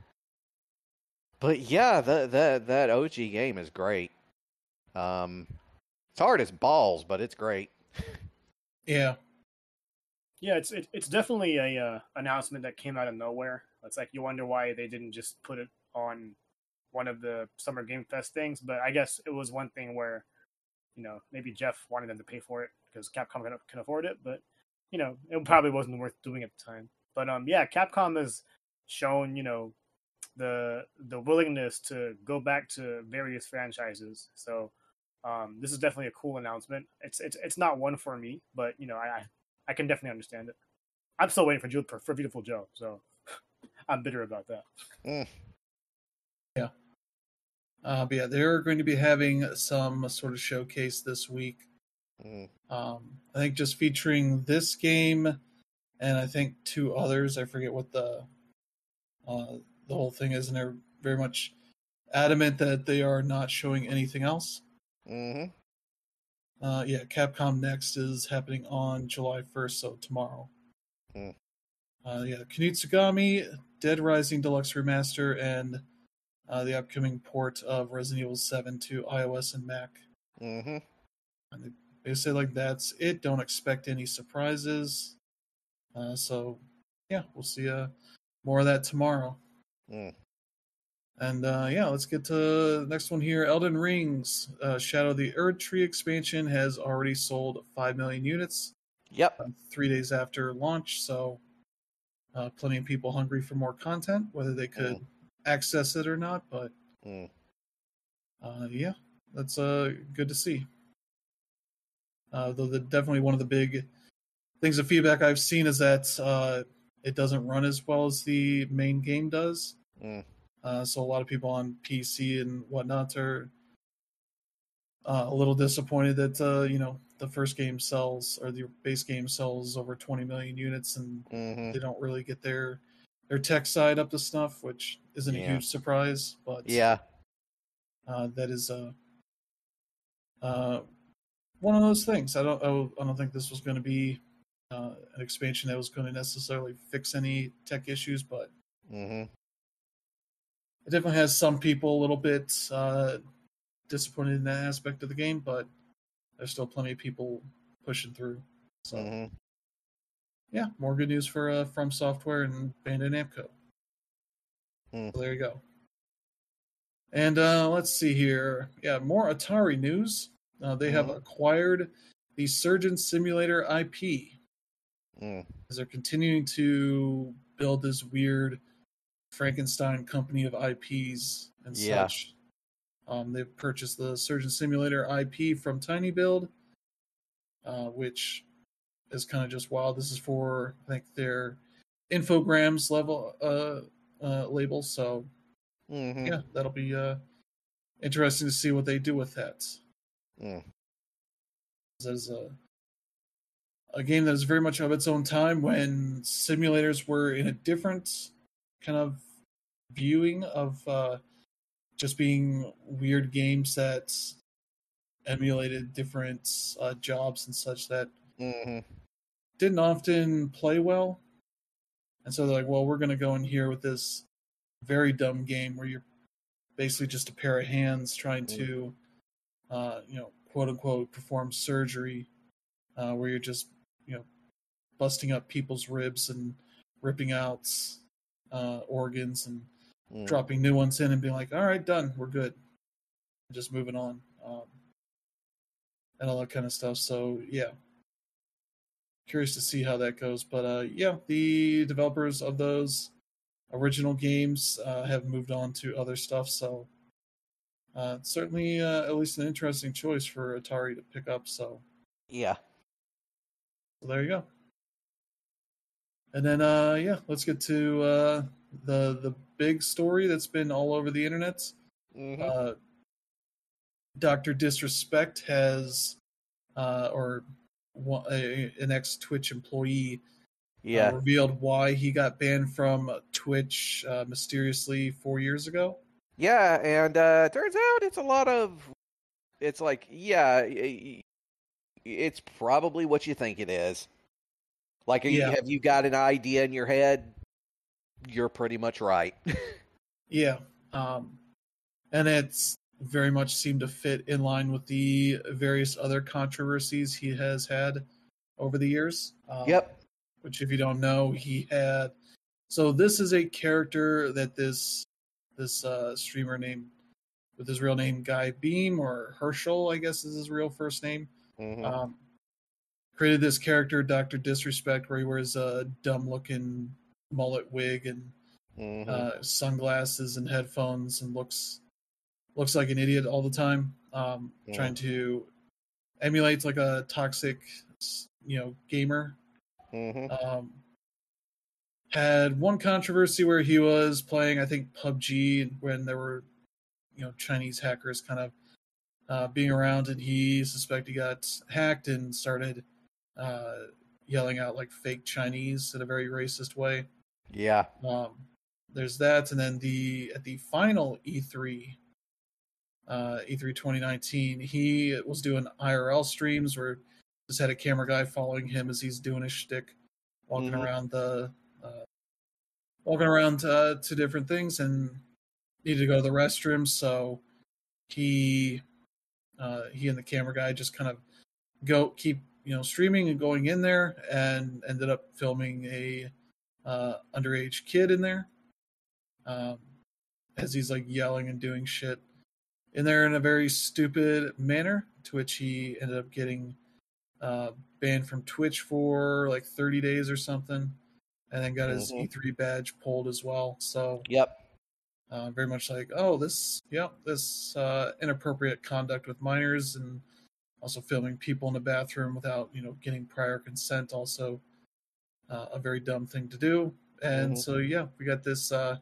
but yeah, the the that O G game is great. Um, it's hard as balls, but it's great. Yeah. Yeah, it's it, it's definitely a uh, announcement that came out of nowhere. It's like you wonder why they didn't just put it on one of the Summer Game Fest things. But I guess it was one thing where, you know, maybe Jeff wanted them to pay for it because Capcom can, can afford it. But, you know, it probably wasn't worth doing at the time. But um, yeah, Capcom has shown, you know, the the willingness to go back to various franchises. So um, this is definitely a cool announcement. It's it's it's not one for me, but you know, I. I can definitely understand it. I'm still waiting for for, for Beautiful Joe, so I'm bitter about that. Mm. Yeah. Uh, but yeah, they're going to be having some sort of showcase this week. Mm. Um, I think just featuring this game and I think two others. I forget what the uh, the whole thing is, and they're very much adamant that they are not showing anything else. Mm-hmm. Uh, yeah, Capcom Next is happening on July first, so tomorrow. Mm. Uh, yeah, Kinutsugami, Dead Rising Deluxe Remaster, and uh, the upcoming port of Resident Evil seven to iOS and Mac. Mm-hmm. And they basically like that's it. Don't expect any surprises. Uh, so, yeah, we'll see uh, more of that tomorrow. Mm. And uh, yeah, let's get to the next one here. Elden Ring's uh, Shadow of the Erdtree expansion has already sold five million units. Yep. Uh, three days after launch, so uh, plenty of people hungry for more content, whether they could mm. access it or not. But mm. uh, yeah, that's uh, good to see. Uh, though the, definitely one of the big things of feedback I've seen is that uh, it doesn't run as well as the main game does. Mm. Uh, so a lot of people on P C and whatnot are uh, a little disappointed that uh, you know the first game sells or the base game sells over twenty million units, and mm-hmm. they don't really get their their tech side up to snuff, which isn't yeah. a huge surprise. But yeah, uh, that is uh, uh, one of those things. I don't I don't think this was going to be uh, an expansion that was going to necessarily fix any tech issues, but. Mm-hmm. It definitely has some people a little bit uh, disappointed in that aspect of the game, but there's still plenty of people pushing through. So, mm-hmm. yeah, more good news for uh, From Software and Bandai Namco. Mm. So there you go. And uh, let's see here. Yeah, more Atari news. Uh, they mm-hmm. have acquired the Surgeon Simulator I P. Mm. As they're continuing to build this weird Frankenstein company of I Ps and yeah. such. Um, they've purchased the Surgeon Simulator I P from Tiny Build, uh, which is kind of just wild. This is for, I think, their Infogrames level uh, uh, label. So, mm-hmm. yeah, that'll be uh, interesting to see what they do with that. Mm. This is a, a game that is very much of its own time when simulators were in a different kind of viewing of uh, just being weird games that emulated different uh, jobs and such that mm-hmm. didn't often play well. And so they're like, well, we're going to go in here with this very dumb game where you're basically just a pair of hands trying to uh, you know, quote unquote, perform surgery, uh, where you're just, you know, busting up people's ribs and ripping out uh, organs and Mm. dropping new ones in and being like, all right, done, we're good, and just moving on, um, and all that kind of stuff. So yeah, curious to see how that goes. But uh, yeah, the developers of those original games uh, have moved on to other stuff. So uh, certainly, uh, at least an interesting choice for Atari to pick up. So, Yeah. so there you go. And then, uh, yeah, let's get to uh, the the big story that's been all over the internet. Mm-hmm. Uh, Doctor Disrespect has, uh, or a, an ex Twitch employee, Yeah. uh, revealed why he got banned from Twitch uh, mysteriously four years ago. Yeah, and uh, turns out it's a lot of. It's like, yeah, it's probably what you think it is. Like, Yeah. have you got an idea in your head? You're pretty much right. Yeah. Um, and it's very much seemed to fit in line with the various other controversies he has had over the years. Um, Yep. Which, if you don't know, he had. So this is a character that this this uh, streamer named, with his real name, Guy Beam, or Herschel, I guess is his real first name. Mm-hmm. Um, created this character, Doctor Disrespect, where he wears a dumb-looking mullet wig and Mm-hmm. uh, sunglasses and headphones, and looks looks like an idiot all the time, um, Mm. trying to emulate like a toxic, you know, gamer. Mm-hmm. Um, had one controversy where he was playing, I think, P U B G, when there were, you know, Chinese hackers kind of uh, being around, and he suspected he got hacked and started uh, yelling out like fake Chinese in a very racist way. Yeah. Um, there's that, and then the at the final E three, uh, E three twenty nineteen, he was doing I R L streams where just had a camera guy following him as he's doing his shtick, walking Mhm. around the, uh, walking around uh, to different things, and needed to go to the restroom, so he, uh, he and the camera guy just kind of go keep you know streaming and going in there, and ended up filming a uh, underage kid in there, um, as he's like yelling and doing shit in there in a very stupid manner, to which he ended up getting uh, banned from Twitch for like thirty days or something, and then got his Mhm. E three badge pulled as well. So Yep. uh, very much like, oh, this, yeah, this uh, inappropriate conduct with minors, and also filming people in the bathroom without, you know, getting prior consent, also uh, a very dumb thing to do. And Mhm. so, yeah, we got this uh,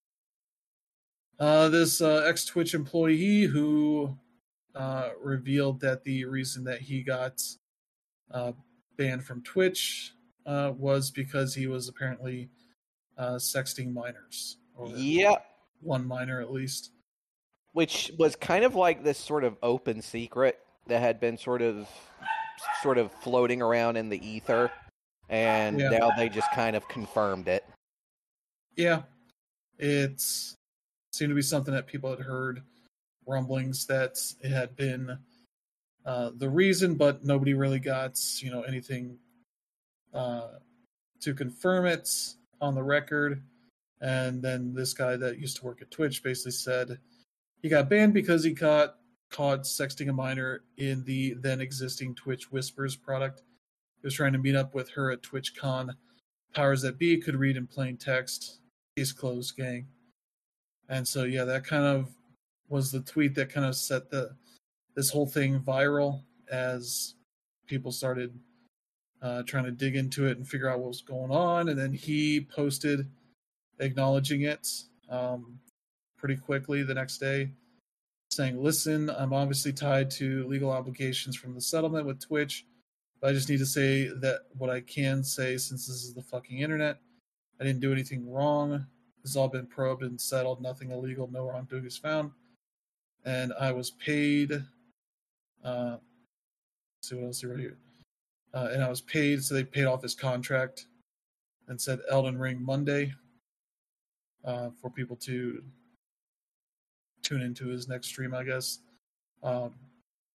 uh, this uh, ex Twitch employee who uh, revealed that the reason that he got uh, banned from Twitch uh, was because he was apparently uh, sexting minors, or Yep. one minor at least. Which was kind of like this sort of open secret that had been sort of sort of floating around in the ether, and Yeah. now they just kind of confirmed it. Yeah, it seemed to be something that people had heard rumblings that it had been uh, the reason, but nobody really got, you know, anything uh, to confirm it on the record. And then this guy that used to work at Twitch basically said he got banned because he caught caught sexting a minor in the then existing Twitch Whispers product. He was trying to meet up with her at TwitchCon. Powers that be could read in plain text. Case closed, gang. And so, yeah, that kind of was the tweet that kind of set the this whole thing viral, as people started uh, trying to dig into it and figure out what was going on. And then he posted acknowledging it um, pretty quickly the next day, saying, listen, I'm obviously tied to legal obligations from the settlement with Twitch, but I just need to say that what I can say, since this is the fucking internet, I didn't do anything wrong. This has all been probed and settled. Nothing illegal. No wrongdoing is found. And I was paid. Uh, let's see what else he wrote here. Uh, and I was paid, so they paid off his contract and said Elden Ring Monday uh, for people to tune into his next stream, I guess. Um,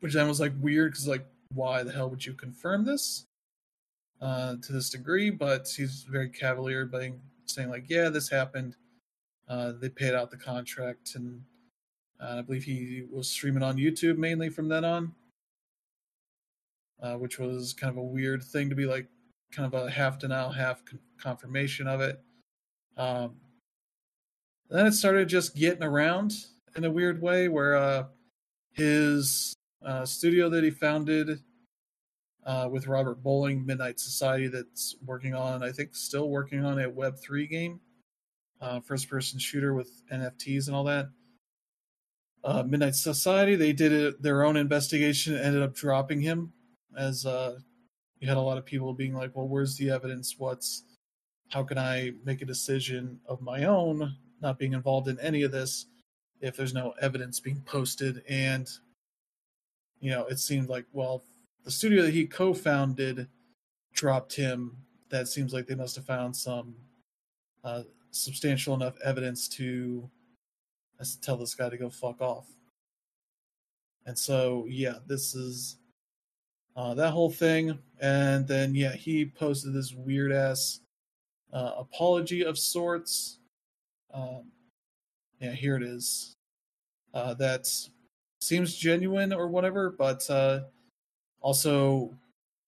which then was like weird because like, why the hell would you confirm this uh, to this degree? But he's very cavalier by saying like, yeah, this happened. Uh, they paid out the contract, and uh, I believe he was streaming on YouTube mainly from then on, uh, which was kind of a weird thing to be like, kind of a half denial, half con- confirmation of it. Um, then it started just getting around in a weird way, where uh, his uh, studio that he founded uh, with Robert Bowling, Midnight Society, that's working on, I think, still working on a Web three game, uh, first-person shooter with N F Ts and all that. Uh, Midnight Society, they did it, their own investigation and ended up dropping him, as uh, you had a lot of people being like, well, where's the evidence? What's, how can I make a decision of my own, not being involved in any of this, if there's no evidence being posted? And, you know, it seemed like, well, the studio that he co-founded dropped him. That seems like they must have found some uh, substantial enough evidence to tell this guy to go fuck off. And so, yeah, this is uh, that whole thing. And then, yeah, he posted this weird ass uh, apology of sorts. Um, yeah, here it is. Uh, that seems genuine or whatever, but uh, also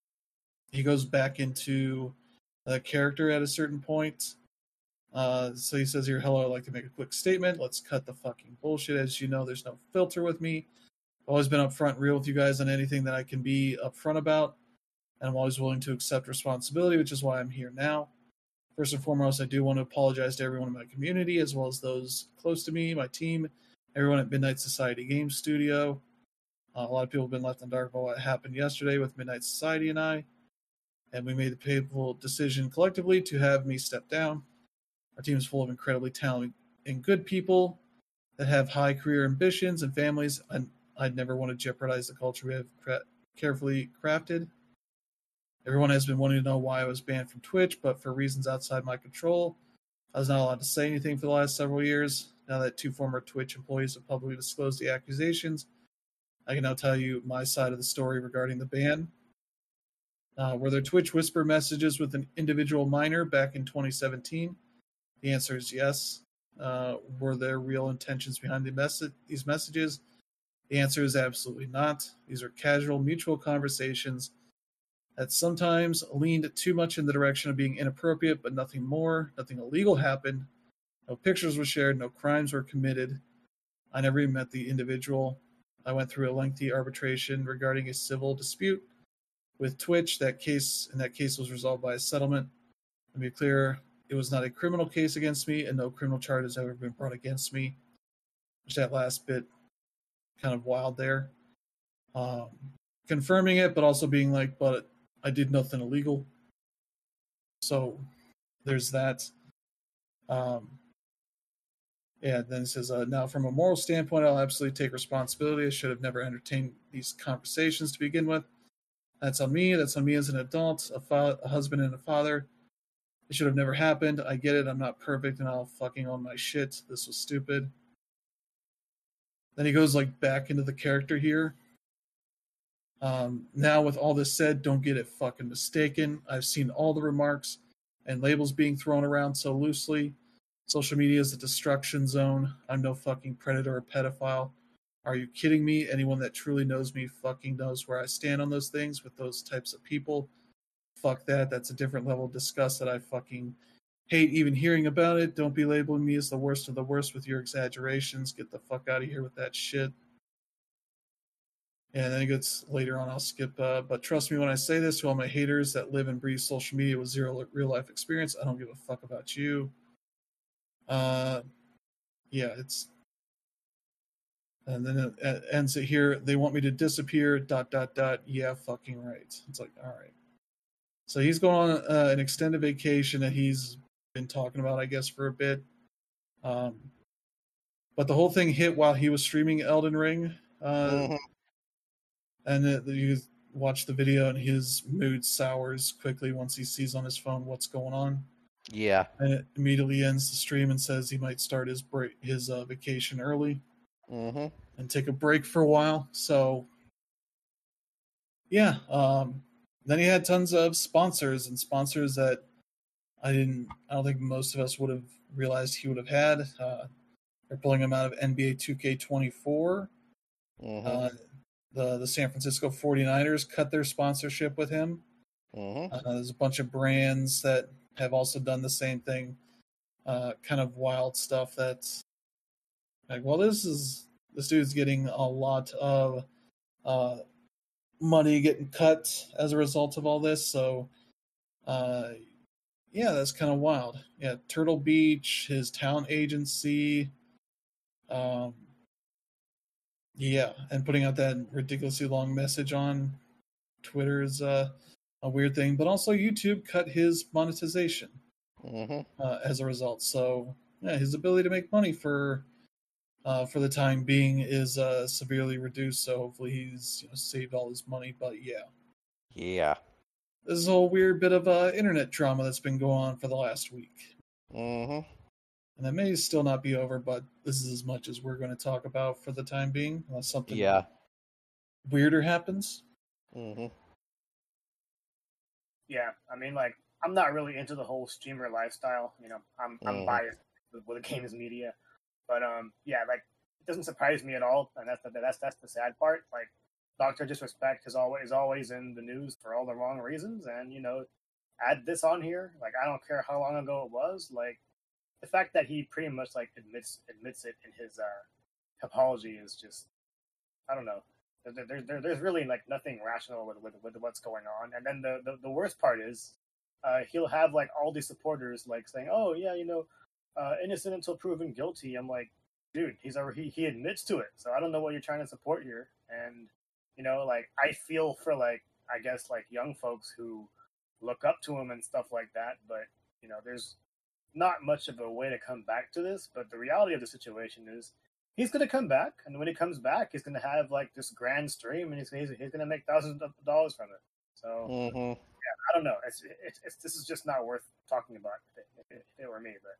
he goes back into the character at a certain point. Uh, so he says here, hello, I'd like to make a quick statement. Let's cut the fucking bullshit. As you know, there's no filter with me. I've always been upfront and real with you guys on anything that I can be upfront about. And I'm always willing to accept responsibility, which is why I'm here now. First and foremost, I do want to apologize to everyone in my community, as well as those close to me, my team, everyone at Midnight Society Game Studio. Uh, a lot of people have been left in the dark about what happened yesterday with Midnight Society and I. And we made the painful decision collectively to have me step down. Our team is full of incredibly talented and good people that have high career ambitions and families. And I'd never want to jeopardize the culture we have cra- carefully crafted. Everyone has been wanting to know why I was banned from Twitch, but for reasons outside my control, I was not allowed to say anything for the last several years. Now that two former Twitch employees have publicly disclosed the accusations, I can now tell you my side of the story regarding the ban. Uh, were there Twitch whisper messages with an individual minor back in twenty seventeen? The answer is yes. Uh, were there real intentions behind the message, these messages? The answer is absolutely not. These are casual, mutual conversations that sometimes leaned too much in the direction of being inappropriate, but nothing more. Nothing illegal happened. No pictures were shared. No crimes were committed. I never even met the individual. I went through a lengthy arbitration regarding a civil dispute with Twitch. That case, and that case was resolved by a settlement. To be clear, it was not a criminal case against me, and no criminal charge has ever been brought against me. Which that last bit kind of wild there. Um, confirming it, but also being like, but I did nothing illegal. So there's that. Um, yeah, then it says, uh, now from a moral standpoint, I'll absolutely take responsibility. I should have never entertained these conversations to begin with. That's on me. That's on me as an adult, a, fa- a husband and a father. It should have never happened. I get it. I'm not perfect, and I'll fucking own my shit. This was stupid. Then he goes like back into the character here. Um, now, with all this said, don't get it fucking mistaken. I've seen all the remarks and labels being thrown around so loosely. Social media is a destruction zone. I'm no fucking predator or pedophile. Are you kidding me? Anyone that truly knows me fucking knows where I stand on those things with those types of people. Fuck that. That's a different level of disgust that I fucking hate even hearing about it. Don't be labeling me as the worst of the worst with your exaggerations. Get the fuck out of here with that shit. And then it gets later on, I'll skip. Uh, but trust me when I say this to all my haters that live and breathe social media with zero real life experience, I don't give a fuck about you. Uh, yeah, it's. And then it ends it here. They want me to disappear. Dot dot dot. Yeah, fucking right. It's like, all right. So he's going on uh, an extended vacation that he's been talking about, I guess, for a bit. Um, but the whole thing hit while he was streaming Elden Ring. Uh, mm-hmm. And the, the, you watch the video, and his mood sours quickly once he sees on his phone what's going on. Yeah. And it immediately ends the stream and says he might start his break, his uh, vacation early mm-hmm. and take a break for a while. So yeah, um, then he had tons of sponsors and sponsors that I didn't. I don't think most of us would have realized he would have had. Uh, they're pulling him out of N B A two K twenty-four. Mm-hmm. Uh, the the San Francisco forty-niners cut their sponsorship with him. Mm-hmm. Uh, there's a bunch of brands that have also done the same thing. Uh, kind of wild stuff that's like, well, this is this dude's getting a lot of uh, money getting cut as a result of all this. So, uh, yeah, that's kind of wild. Yeah, Turtle Beach, his town agency, um, yeah, and putting out that ridiculously long message on Twitter is uh, a weird thing. But also, YouTube cut his monetization Mm-hmm. uh, as a result. So, yeah, his ability to make money for uh, for the time being is uh, severely reduced. So hopefully, he's you know, saved all his money. But yeah. Yeah. This is a whole weird bit of uh, internet drama that's been going on for the last week. Mm-hmm. And that may still not be over, but this is as much as we're going to talk about for the time being, unless something Yeah. weirder happens. Mm-hmm. Yeah, I mean, like, I'm not really into the whole streamer lifestyle. You know, I'm I'm Mhm. biased with, with the games media, but um, yeah, like, it doesn't surprise me at all, and that's the that's that's the sad part. Like, Doctor Disrespect is always always in the news for all the wrong reasons, and you know, add this on here. Like, I don't care how long ago it was. Like, the fact that he pretty much like admits admits it in his uh, apology is just, I don't know. There, there, there, there's really like nothing rational with, with, with what's going on. And then the, the, the worst part is, uh, he'll have like all these supporters like saying, "Oh yeah, you know, uh, innocent until proven guilty." I'm like, dude, he's already he, he admits to it. So I don't know what you're trying to support here. And you know, like, I feel for like, I guess, like, young folks who look up to him and stuff like that. But you know, there's not much of a way to come back to this. But the reality of the situation is, he's going to come back, and when he comes back, he's going to have like this grand stream, and he's he's, he's going to make thousands of dollars from it. So Mm-hmm. yeah, I don't know. It's, it's, it's this is just not worth talking about if it, if it, if it were me. But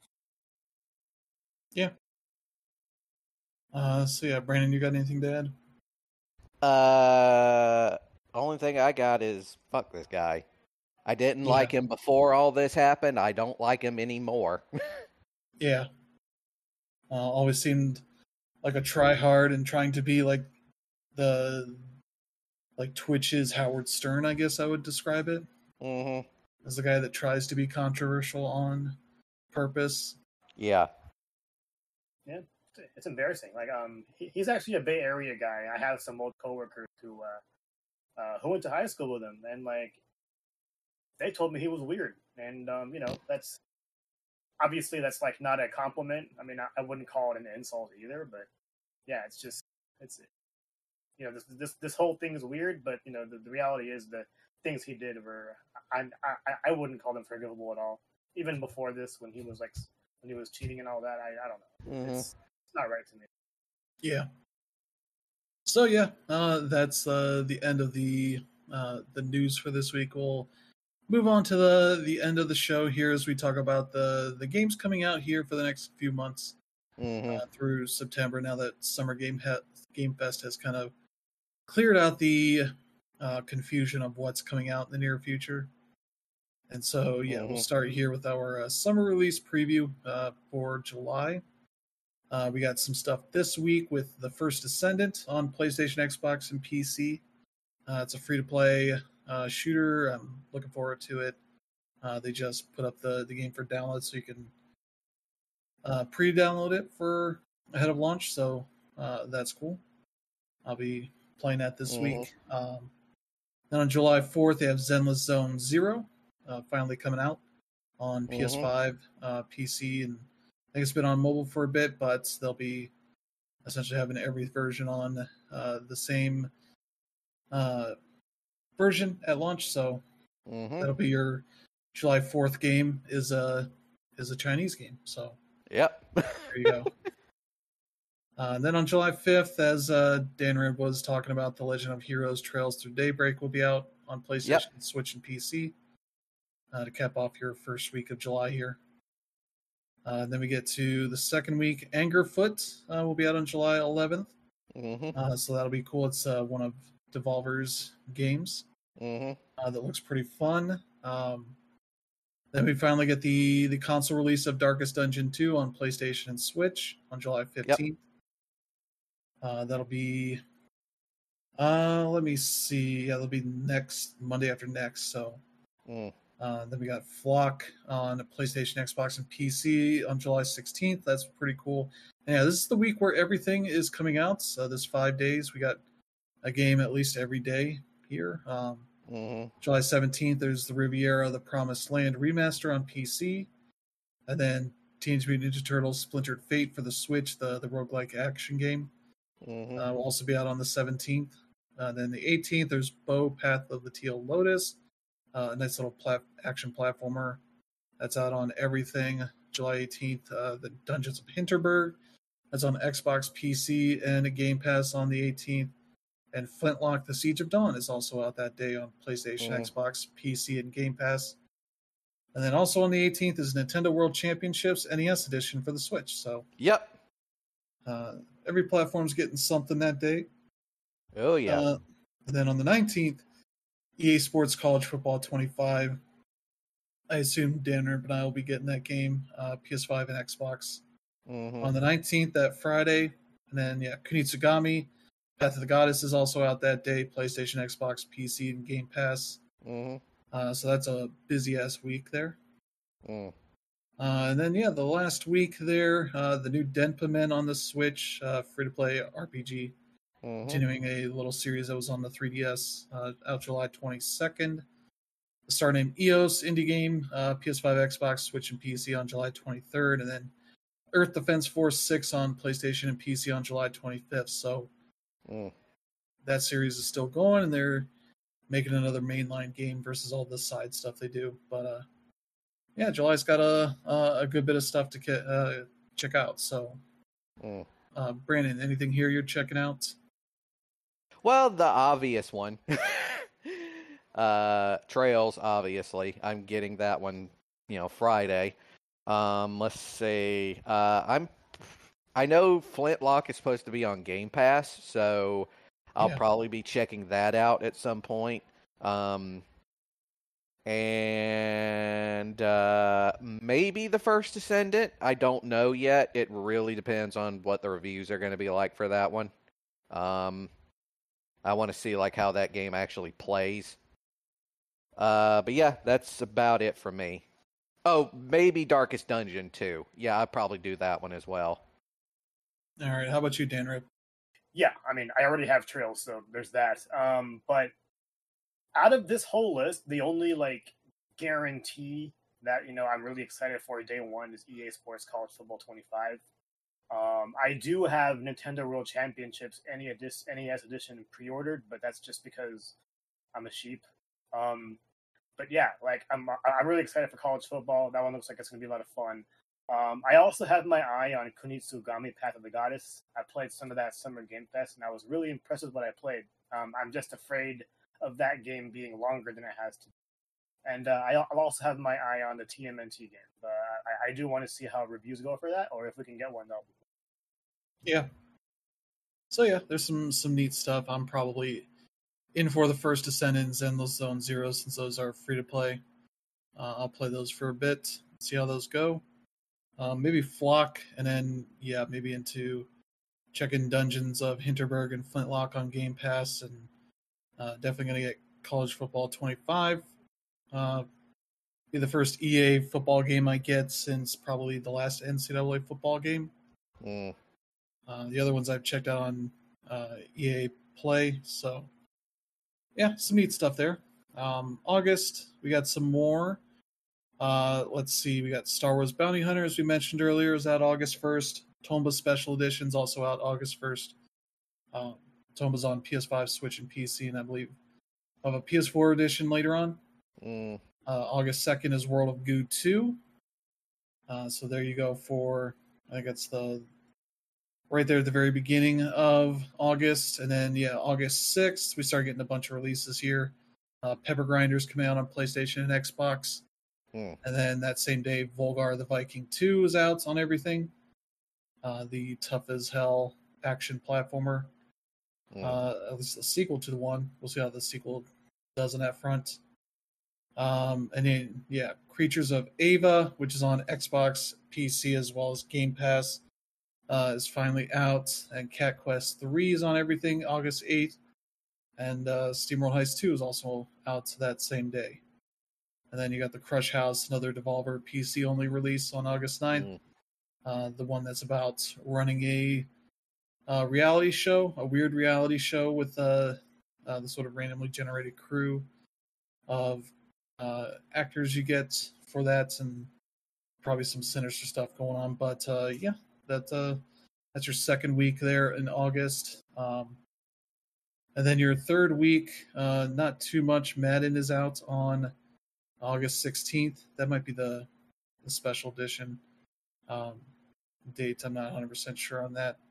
yeah, Yeah. Uh, so yeah, Brandon, you got anything to add? Uh, only thing I got is fuck this guy. I didn't Yeah. like him before all this happened. I don't like him anymore. Yeah. Uh, always seemed like a try hard and trying to be like the like Twitch's Howard Stern, I guess I would describe it. Mm-hmm. As the guy that tries to be controversial on purpose. Yeah. yeah, it's, it's embarrassing. Like, um, he, he's actually a Bay Area guy. I have some old coworkers who uh, uh, who went to high school with him, and like, they told me he was weird. And um, you know, that's obviously that's like not a compliment. I mean, I, I wouldn't call it an insult either. But yeah, it's just it's you know this this this whole thing is weird. But you know, the, the reality is the things he did were I, I I wouldn't call them forgivable at all. Even before this, when he was like when he was cheating and all that, I I don't know. Mm-hmm. It's, it's not right to me. Yeah. So yeah, uh, that's uh, the end of the uh, the news for this week. We'll move on to the the end of the show here as we talk about the the games coming out here for the next few months Mm-hmm. uh, through September. Now that Summer Game he- Game Fest has kind of cleared out the uh, confusion of what's coming out in the near future. And so, yeah, we'll Mhm. start here with our uh, summer release preview uh, for July. Uh, we got some stuff this week with The First Descendant on PlayStation, Xbox, and P C. Uh, it's a free-to-play uh, shooter. I'm looking forward to it. Uh, they just put up the, the game for download, so you can uh, pre-download it for ahead of launch. So uh, that's cool. I'll be playing that this Mhm. week. Um, then on July fourth, they have Zenless Zone Zero, uh, finally coming out on P S five, uh, P C, and I think it's been on mobile for a bit, but they'll be essentially having every version on uh, the same uh, version at launch. So Mm-hmm. that'll be your July fourth game is a is a Chinese game. So Yep. there you go. Uh, and then on July fifth, as uh, Dan Rib was talking about, The Legend of Heroes Trails Through Daybreak will be out on PlayStation, Yep. Switch, and P C uh, to cap off your first week of July here. Uh, then we get to the second week. Angerfoot uh, will be out on July eleventh. Mm-hmm. Uh, so that'll be cool. It's uh, one of Devolver's games. Mm-hmm. Uh, that looks pretty fun. Um, then we finally get the the console release of Darkest Dungeon two on PlayStation and Switch on July fifteenth. Yep. Uh, that'll be, uh, let me see. Yeah, that'll be next Monday after next. So mm. uh, then we got Flock on PlayStation, Xbox, and P C on July sixteenth. That's pretty cool. And yeah, this is the week where everything is coming out. So this five days, we got a game at least every day here. Um, mm-hmm. July seventeenth, there's the Riviera, the Promised Land remaster on P C. And then Teenage Mutant Ninja Turtles Splintered Fate for the Switch, the, the roguelike action game. Mm-hmm. Uh, will also be out on the seventeenth. Uh, then the eighteenth, there's Bo Path of the Teal Lotus, uh, a nice little plat- action platformer. That's out on everything. July eighteenth, uh, the Dungeons of Hinterberg. That's on Xbox, P C, and a Game Pass on the eighteenth. And Flintlock, The Siege of Dawn is also out that day on PlayStation, mm. Xbox, P C, and Game Pass. And then also on the eighteenth is Nintendo World Championships N E S Edition for the Switch. So, yep. Uh, every platform's getting something that day. Oh, yeah. Uh, and then on the nineteenth, E A Sports College Football twenty-five. I assume Dan and I will be getting that game, uh, P S five and Xbox. Mm-hmm. On the nineteenth, that Friday. And then, yeah, Kunitsugami, Path of the Goddess is also out that day, PlayStation, Xbox, P C, and Game Pass. Mm-hmm. Uh, so that's a busy-ass week there. Mm. Uh, and then, yeah, the last week there, uh, the new Denpa Men on the Switch, uh, free-to-play R P G, mm-hmm. continuing a little series that was on the three D S, uh, out July twenty-second. The Star Named Eos indie game, uh, P S five, Xbox, Switch, and P C on July twenty-third. And then Earth Defense Force six on PlayStation and P C on July twenty-fifth. So mm. that series is still going, and they're making another mainline game versus all the side stuff they do. But, uh, yeah, July's got a a good bit of stuff to get, uh, check out. So, mm. uh, Brandon, anything here you're checking out? Well, the obvious one. uh, Trails, obviously. I'm getting that one, you know, Friday. Um, let's see. Uh, I'm. I know Flintlock is supposed to be on Game Pass, so I'll yeah. probably be checking that out at some point. Um, and uh, maybe the First Descendant. I don't know yet. It really depends on what the reviews are going to be like for that one. Um, I want to see like how that game actually plays. Uh, but yeah, that's about it for me. Oh, maybe Darkest Dungeon too. Yeah, I'd probably do that one as well. All right, how about you, Dan Rip? Yeah, I mean, I already have Trails, so there's that. Um, but out of this whole list, the only like guarantee that you know I'm really excited for day one is E A Sports College Football twenty-five. Um, I do have Nintendo World Championships N E S edition pre-ordered, but that's just because I'm a sheep. Um, but yeah, like I'm I'm really excited for college football. That one looks like it's gonna be a lot of fun. Um, I also have my eye on Kunitsugami Path of the Goddess. I played some of that Summer Game Fest, and I was really impressed with what I played. Um, I'm just afraid of that game being longer than it has to be. And uh, I, I'll also have my eye on the T M N T game. Uh, I, I do want to see how reviews go for that, or if we can get one, that'll be cool. Yeah. So yeah, there's some some neat stuff. I'm probably in for the First Descendants and those Zone Zero, since those are free to play. Uh, I'll play those for a bit, see how those go. Um, maybe Flock, and then, yeah, maybe into checking Dungeons of Hinterberg and Flintlock on Game Pass, and uh, definitely going to get College Football twenty-five. Uh, be the first E A football game I get since probably the last N C double A football game. Mm. Uh, the other ones I've checked out on uh, E A Play, so yeah, some neat stuff there. Um, August, we got some more. Uh, let's see, we got Star Wars Bounty Hunter, as we mentioned earlier, is out August first. Tomba Special Edition's also out August first. Um, Tomba's on P S five, Switch, and P C, and I believe of a P S four edition later on. Mm. Uh, August second is World of Goo two. Uh, so there you go for, I think it's the, right there at the very beginning of August. And then, yeah, August sixth, we start getting a bunch of releases here. Uh, Pepper Grinders coming out on PlayStation and Xbox. Mm. And then that same day, Volgar the Viking two is out on everything. Uh, the tough as hell action platformer. Mm. Uh, at least a sequel to the one. We'll see how the sequel does on that front. Um, and then, yeah, Creatures of Ava, which is on Xbox, P C, as well as Game Pass, uh, is finally out. And Cat Quest three is on everything August eighth. And uh, SteamWorld Heist two is also out that same day. And then you got the Crush House, another Devolver P C only release on August ninth. Mm. Uh, the one that's about running a uh, reality show, a weird reality show with uh, uh, the sort of randomly generated crew of uh, actors you get for that, and probably some sinister stuff going on. But uh, yeah, that uh, that's your second week there in August. Um, and then your third week, uh, not too much. Madden is out on August sixteenth. That might be the, the special edition um, date. I'm not one hundred percent sure on that.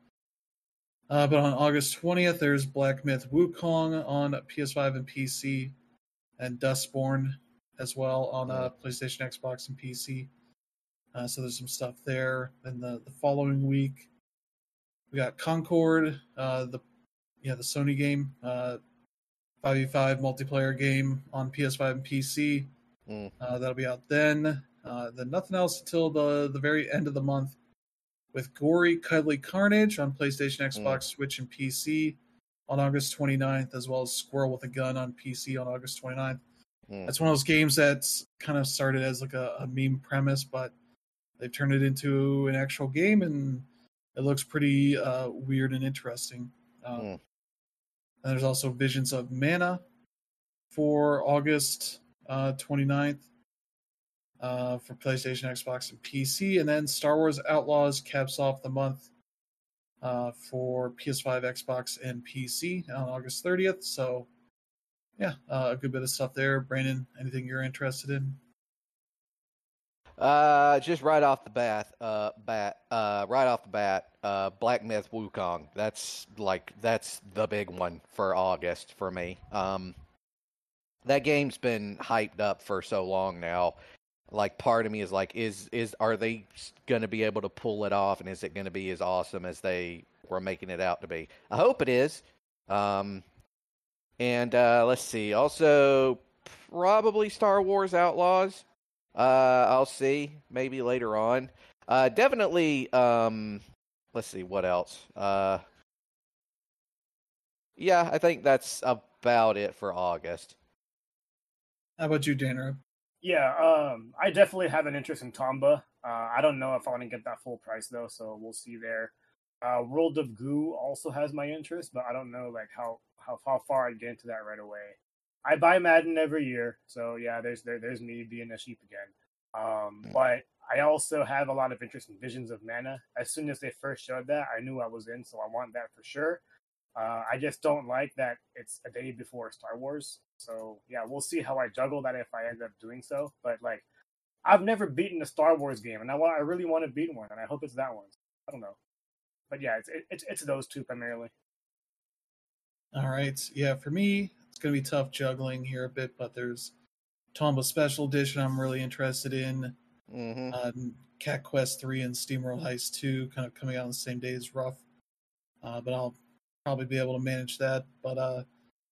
Uh, but on August twentieth, there's Black Myth Wukong on P S five and P C, and Dustborn as well on uh, PlayStation, Xbox, and P C. Uh, so there's some stuff there. Then the, the following week, we got Concord, uh, the yeah the Sony game, uh, five v five multiplayer game on P S five and P C. Mm. Uh, that'll be out then. Uh, then nothing else until the, the very end of the month with Gory Cuddly Carnage on PlayStation, Xbox, Mm. Switch, and P C on August twenty-ninth, as well as Squirrel with a Gun on P C on August twenty-ninth. Mm. That's one of those games that's kind of started as like a, a meme premise, but they've turned it into an actual game, and it looks pretty uh, weird and interesting. Um, Mm. And there's also Visions of Mana for August uh, twenty-ninth uh, for PlayStation, Xbox, and P C. And then Star Wars Outlaws caps off the month uh, for P S five, Xbox, and P C on August thirtieth. So, yeah, uh, a good bit of stuff there. Brandon, anything you're interested in? Uh, just right off the bat, uh, bat, uh, right off the bat, uh, Black Myth Wukong. That's like that's the big one for August for me. Um, that game's been hyped up for so long now. Like, part of me is like, is is are they going to be able to pull it off, and is it going to be as awesome as they were making it out to be? I hope it is. Um, and uh, let's see, also probably Star Wars Outlaws. Uh, I'll see. Maybe later on. Uh, definitely. Um, let's see what else. Uh, yeah, I think that's about it for August. How about you, Dana? Yeah, um, I definitely have an interest in Tomba. Uh, I don't know if I want to get that full price though, so we'll see there. Uh, World of Goo also has my interest, but I don't know like how how, how far I'd get into that right away. I buy Madden every year, so yeah, there's there, there's me being a sheep again. Um, but I also have a lot of interest in Visions of Mana. As soon as they first showed that, I knew I was in, so I want that for sure. Uh, I just don't like that it's a day before Star Wars. So yeah, we'll see how I juggle that if I end up doing so. But like, I've never beaten a Star Wars game, and I want I really want to beat one, and I hope it's that one. I don't know, but yeah, it's it's it's those two primarily. All right, yeah, for me, it's gonna be tough juggling here a bit, but there's Tomba Special Edition I'm really interested in. Mm-hmm. Uh, Cat Quest three and SteamWorld Heist two kind of coming out on the same day is rough, uh, but I'll probably be able to manage that. But uh,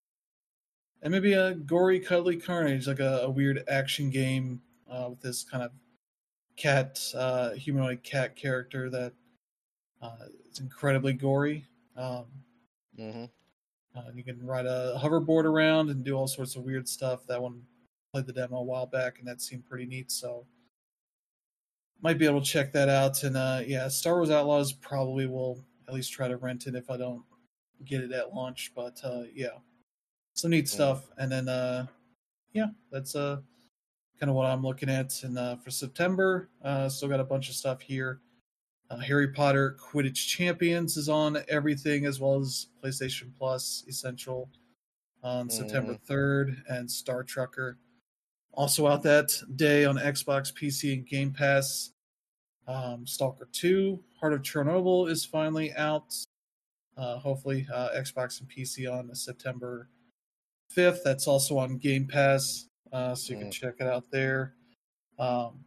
and maybe a Gory Cuddly Carnage, like a, a weird action game uh, with this kind of cat, uh, humanoid cat character that uh, is incredibly gory. Um, Mm-hmm. uh, you can ride a hoverboard around and do all sorts of weird stuff. That one played the demo a while back, and that seemed pretty neat. So might be able to check that out. And uh, yeah, Star Wars Outlaws probably will at least try to rent it if I don't get it at launch. But uh, yeah, some neat stuff. Mm. And then uh, yeah, that's uh, kind of what I'm looking at. And uh, for September, uh, still got a bunch of stuff here. Uh, Harry Potter Quidditch Champions is on everything, as well as PlayStation Plus Essential on mm. September third, and Star Trucker also out that day on Xbox, P C, and Game Pass. Um, Stalker two, Heart of Chernobyl is finally out. Uh, hopefully, uh, Xbox and P C on September fifth. That's also on Game Pass, uh, so you mm. can check it out there. Um,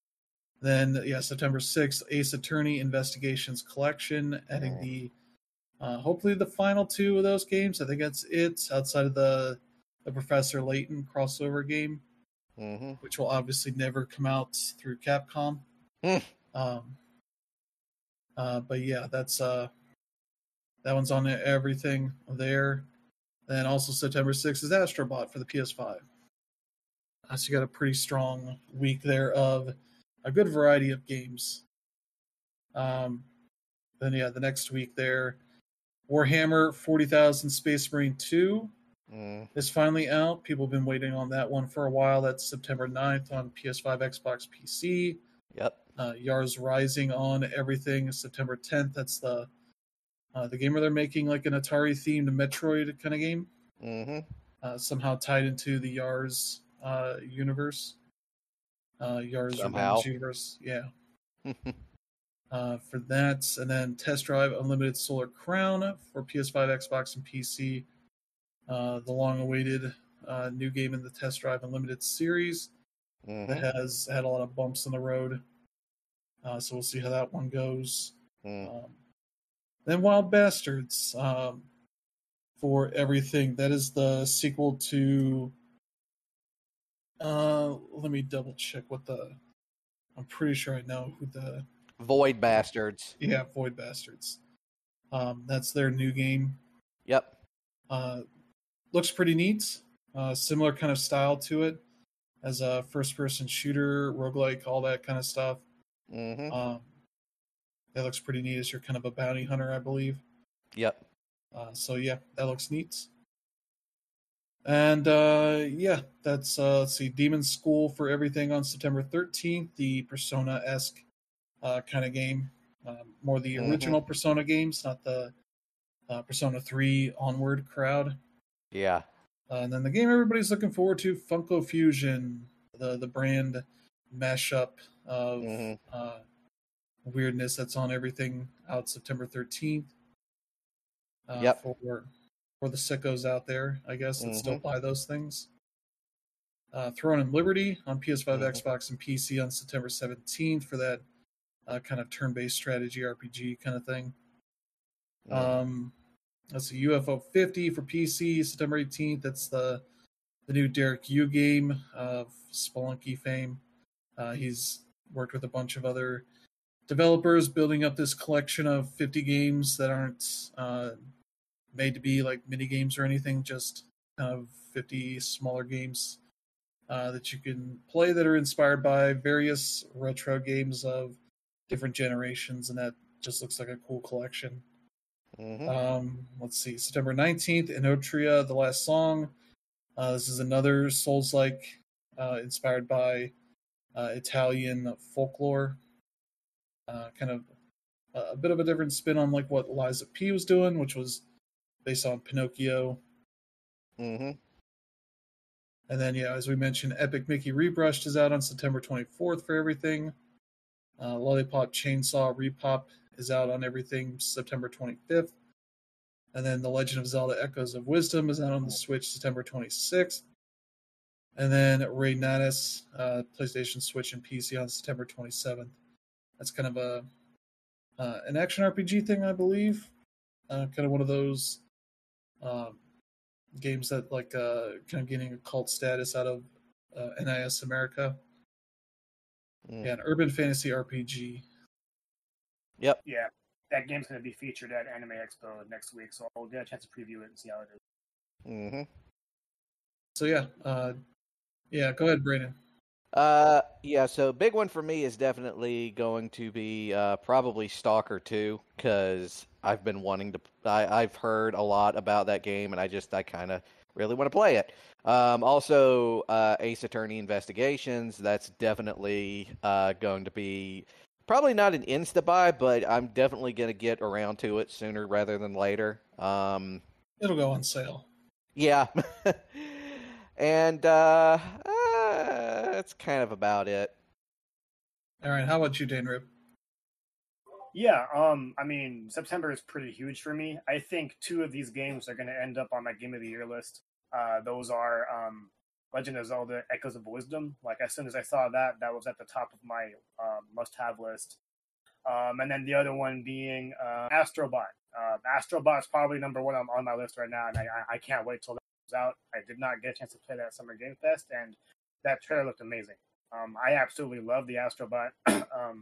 Then, yeah, September sixth, Ace Attorney Investigations Collection, adding mm. the Uh, hopefully, the final two of those games. I think that's it. Outside of the the Professor Layton crossover game, Mm-hmm. which will obviously never come out through Capcom. Mm. Um, uh, but yeah, that's uh, that one's on everything there. Then also September sixth is Astrobot for the P S five. Uh, so you got a pretty strong week there of a good variety of games. Um, then yeah, the next week there, Warhammer forty thousand Space Marine two Mm. is finally out. People have been waiting on that one for a while. That's September ninth on P S five, Xbox, P C. Yep. Uh, Yars Rising on everything is September tenth. That's the uh, the game where they're making like an Atari themed Metroid kind of game. Mm-hmm. Uh, somehow tied into the Yars uh, universe. Uh, Yars Somehow. Revenge universe. Yeah. uh, for that. And then Test Drive Unlimited Solar Crown for P S five, Xbox, and P C. Uh, the long-awaited uh, new game in the Test Drive Unlimited series Mm-hmm. that has had a lot of bumps in the road. Uh, so we'll see how that one goes. Mm. Um, then Wild Bastards um, for everything. That is the sequel to. Uh, let me double check what the. I'm pretty sure I know who the. Void Bastards. Yeah, Void Bastards. Um, that's their new game. Yep. Uh, looks pretty neat. Uh, similar kind of style to it as a first-person shooter, roguelike, all that kind of stuff. Mm-hmm. Um, that looks pretty neat as you're kind of a bounty hunter, I believe. Yep. Uh, so yeah, that looks neat. And uh, yeah, that's uh, let's see, Demon School for everything on September thirteenth. The Persona-esque uh, kind of game, um, more the Mhm. original Persona games, not the uh, Persona three onward crowd. Yeah. Uh, and then the game everybody's looking forward to, Funko Fusion, the the brand mashup of Mhm. uh, weirdness that's on everything, out September thirteenth. Uh, Yep. For for the sickos out there, I guess, that still Mhm. buy those things. Uh, Throne and Liberty on P S five, Mhm. Xbox, and P C on September seventeenth for that uh, kind of turn-based strategy R P G kind of thing. Mm. Um, let's see, U F O fifty for P C, September eighteenth. That's the the new Derek Yu game of Spelunky fame. Uh, he's worked with a bunch of other developers building up this collection of fifty games that aren't uh, made to be like mini games or anything, just kind of fifty smaller games uh, that you can play that are inspired by various retro games of different generations, and that just looks like a cool collection. Mhm. Um, let's see, September nineteenth, Inotria, The Last Song. Uh, this is another Souls-like uh, inspired by uh, Italian folklore. Uh, kind of a, a bit of a different spin on like what Liza P was doing, which was based on Pinocchio. Mhm. And then, yeah, as we mentioned, Epic Mickey Rebrushed is out on September twenty-fourth for everything. Uh, Lollipop Chainsaw Repop is out on everything September twenty-fifth. And then The Legend of Zelda Echoes of Wisdom is out on the Switch September twenty-sixth. And then Ray Natus, uh, PlayStation, Switch, and P C on September twenty-seventh. That's kind of a uh, an action R P G thing, I believe. Uh, kind of one of those um, games that like uh, kind of getting a cult status out of uh, N I S America. Mm. Yeah, an urban fantasy R P G. Yep. Yeah, that game's going to be featured at Anime Expo next week, so I'll get a chance to preview it and see how it is. Mhm. So yeah, uh, yeah. Go ahead, Brandon. Uh, yeah. So big one for me is definitely going to be uh, probably Stalker two, because I've been wanting to. I, I've heard a lot about that game, and I just I kind of really want to play it. Um, also, uh, Ace Attorney Investigations. That's definitely uh, going to be probably not an insta buy, but I'm definitely going to get around to it sooner rather than later. Um, It'll go on sale. yeah. And uh, uh, that's kind of about it. All right. How about you, Dan Rip? Yeah, um, I mean, September is pretty huge for me. I think two of these games are going to end up on my Game of the Year list. Uh, those are um, Legend of Zelda Echoes of Wisdom. Like, as soon as I saw that, that was at the top of my um, must-have list. Um, and then the other one being uh, Astrobot. Uh, Astrobot's probably number one on, on my list right now, and I, I, I can't wait till that comes out. I did not get a chance to play that Summer Game Fest, and that trailer looked amazing. Um, I absolutely love the Astrobot um,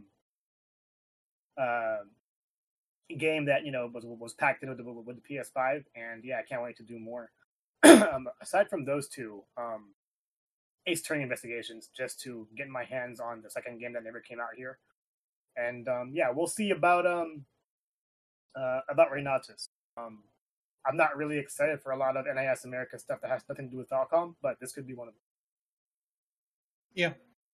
uh, game that you know was was packed in with the, with the P S five, and yeah, I can't wait to do more. um, aside from those two, um, Ace Attorney Investigations, just to get my hands on the second game that never came out here, and um, yeah, we'll see about um uh, about Reynatus. Um, I'm not really excited for a lot of N I S America stuff that has nothing to do with Falcom, but this could be one of them. Yeah.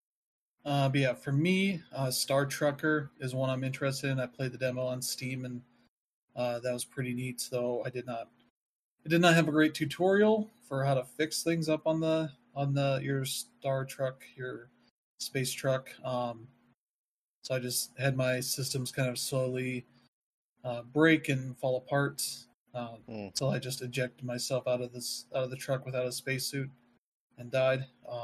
Uh, but yeah, for me, uh, Star Trucker is one I'm interested in. I played the demo on Steam, and uh, that was pretty neat. Though I did not, I did not have a great tutorial for how to fix things up on the on the your Star Truck, your space truck. Um, so I just had my systems kind of slowly uh, break and fall apart uh, mm. until I just ejected myself out of this out of the truck without a spacesuit and died. Um,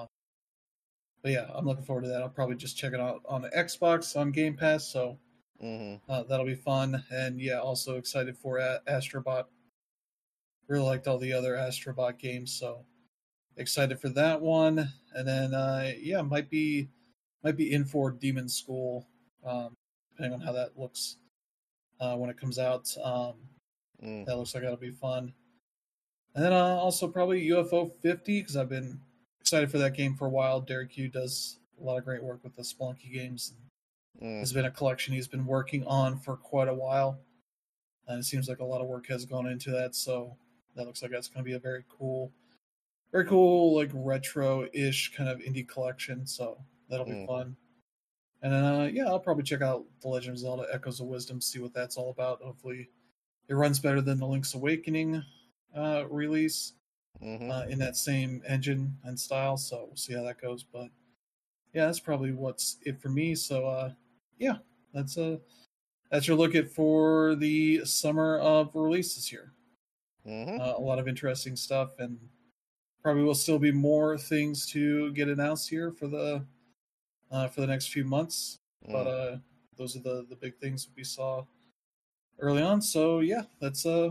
But yeah, I'm looking forward to that. I'll probably just check it out on the Xbox on Game Pass, so mm-hmm. uh, that'll be fun. And yeah, also excited for a- Astrobot. Really liked all the other Astrobot games, so excited for that one. And then uh, yeah, might be might be in for Demon School, um, depending on how that looks uh, when it comes out. Um, mm. That looks like that'll be fun. And then uh, also probably U F O fifty, because I've been excited for that game for a while. Derek Q does a lot of great work with the Spelunky games. Mm. It's been a collection he's been working on for quite a while. And it seems like a lot of work has gone into that, so that looks like that's going to be a very cool, very cool, like retro-ish kind of indie collection, so that'll be mm. fun. And then, uh, yeah, I'll probably check out The Legend of Zelda Echoes of Wisdom, see what that's all about. Hopefully it runs better than the Link's Awakening uh, release. Mm-hmm. Uh, in that same engine and style, so we'll see how that goes. But yeah, that's probably what's it for me. So uh, yeah, that's a uh, that's your look at for the summer of releases here. Mm-hmm. Uh, a lot of interesting stuff, and probably will still be more things to get announced here for the uh, for the next few months. Mm. But uh, those are the the big things that we saw early on. So yeah, that's uh.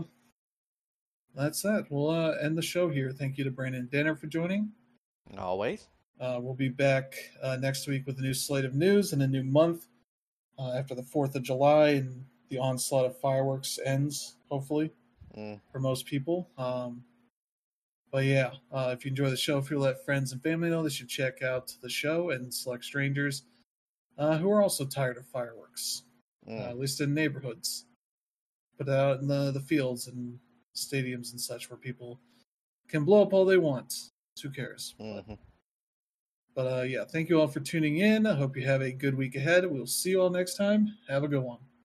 That's that. We'll uh, end the show here. Thank you to Brandon Danner for joining. Always. Uh, we'll be back uh, next week with a new slate of news and a new month uh, after the fourth of July and the onslaught of fireworks ends, hopefully, mm. for most people. Um, but yeah, uh, if you enjoy the show, if you let friends and family know, they should check out the show and select strangers uh, who are also tired of fireworks, mm. uh, at least in neighborhoods. Put it out in the, the fields and stadiums and such where people can blow up all they want. Who cares? Mm-hmm. But uh, yeah, thank you all for tuning in. I hope you have a good week ahead. We'll see you all next time. Have a good one.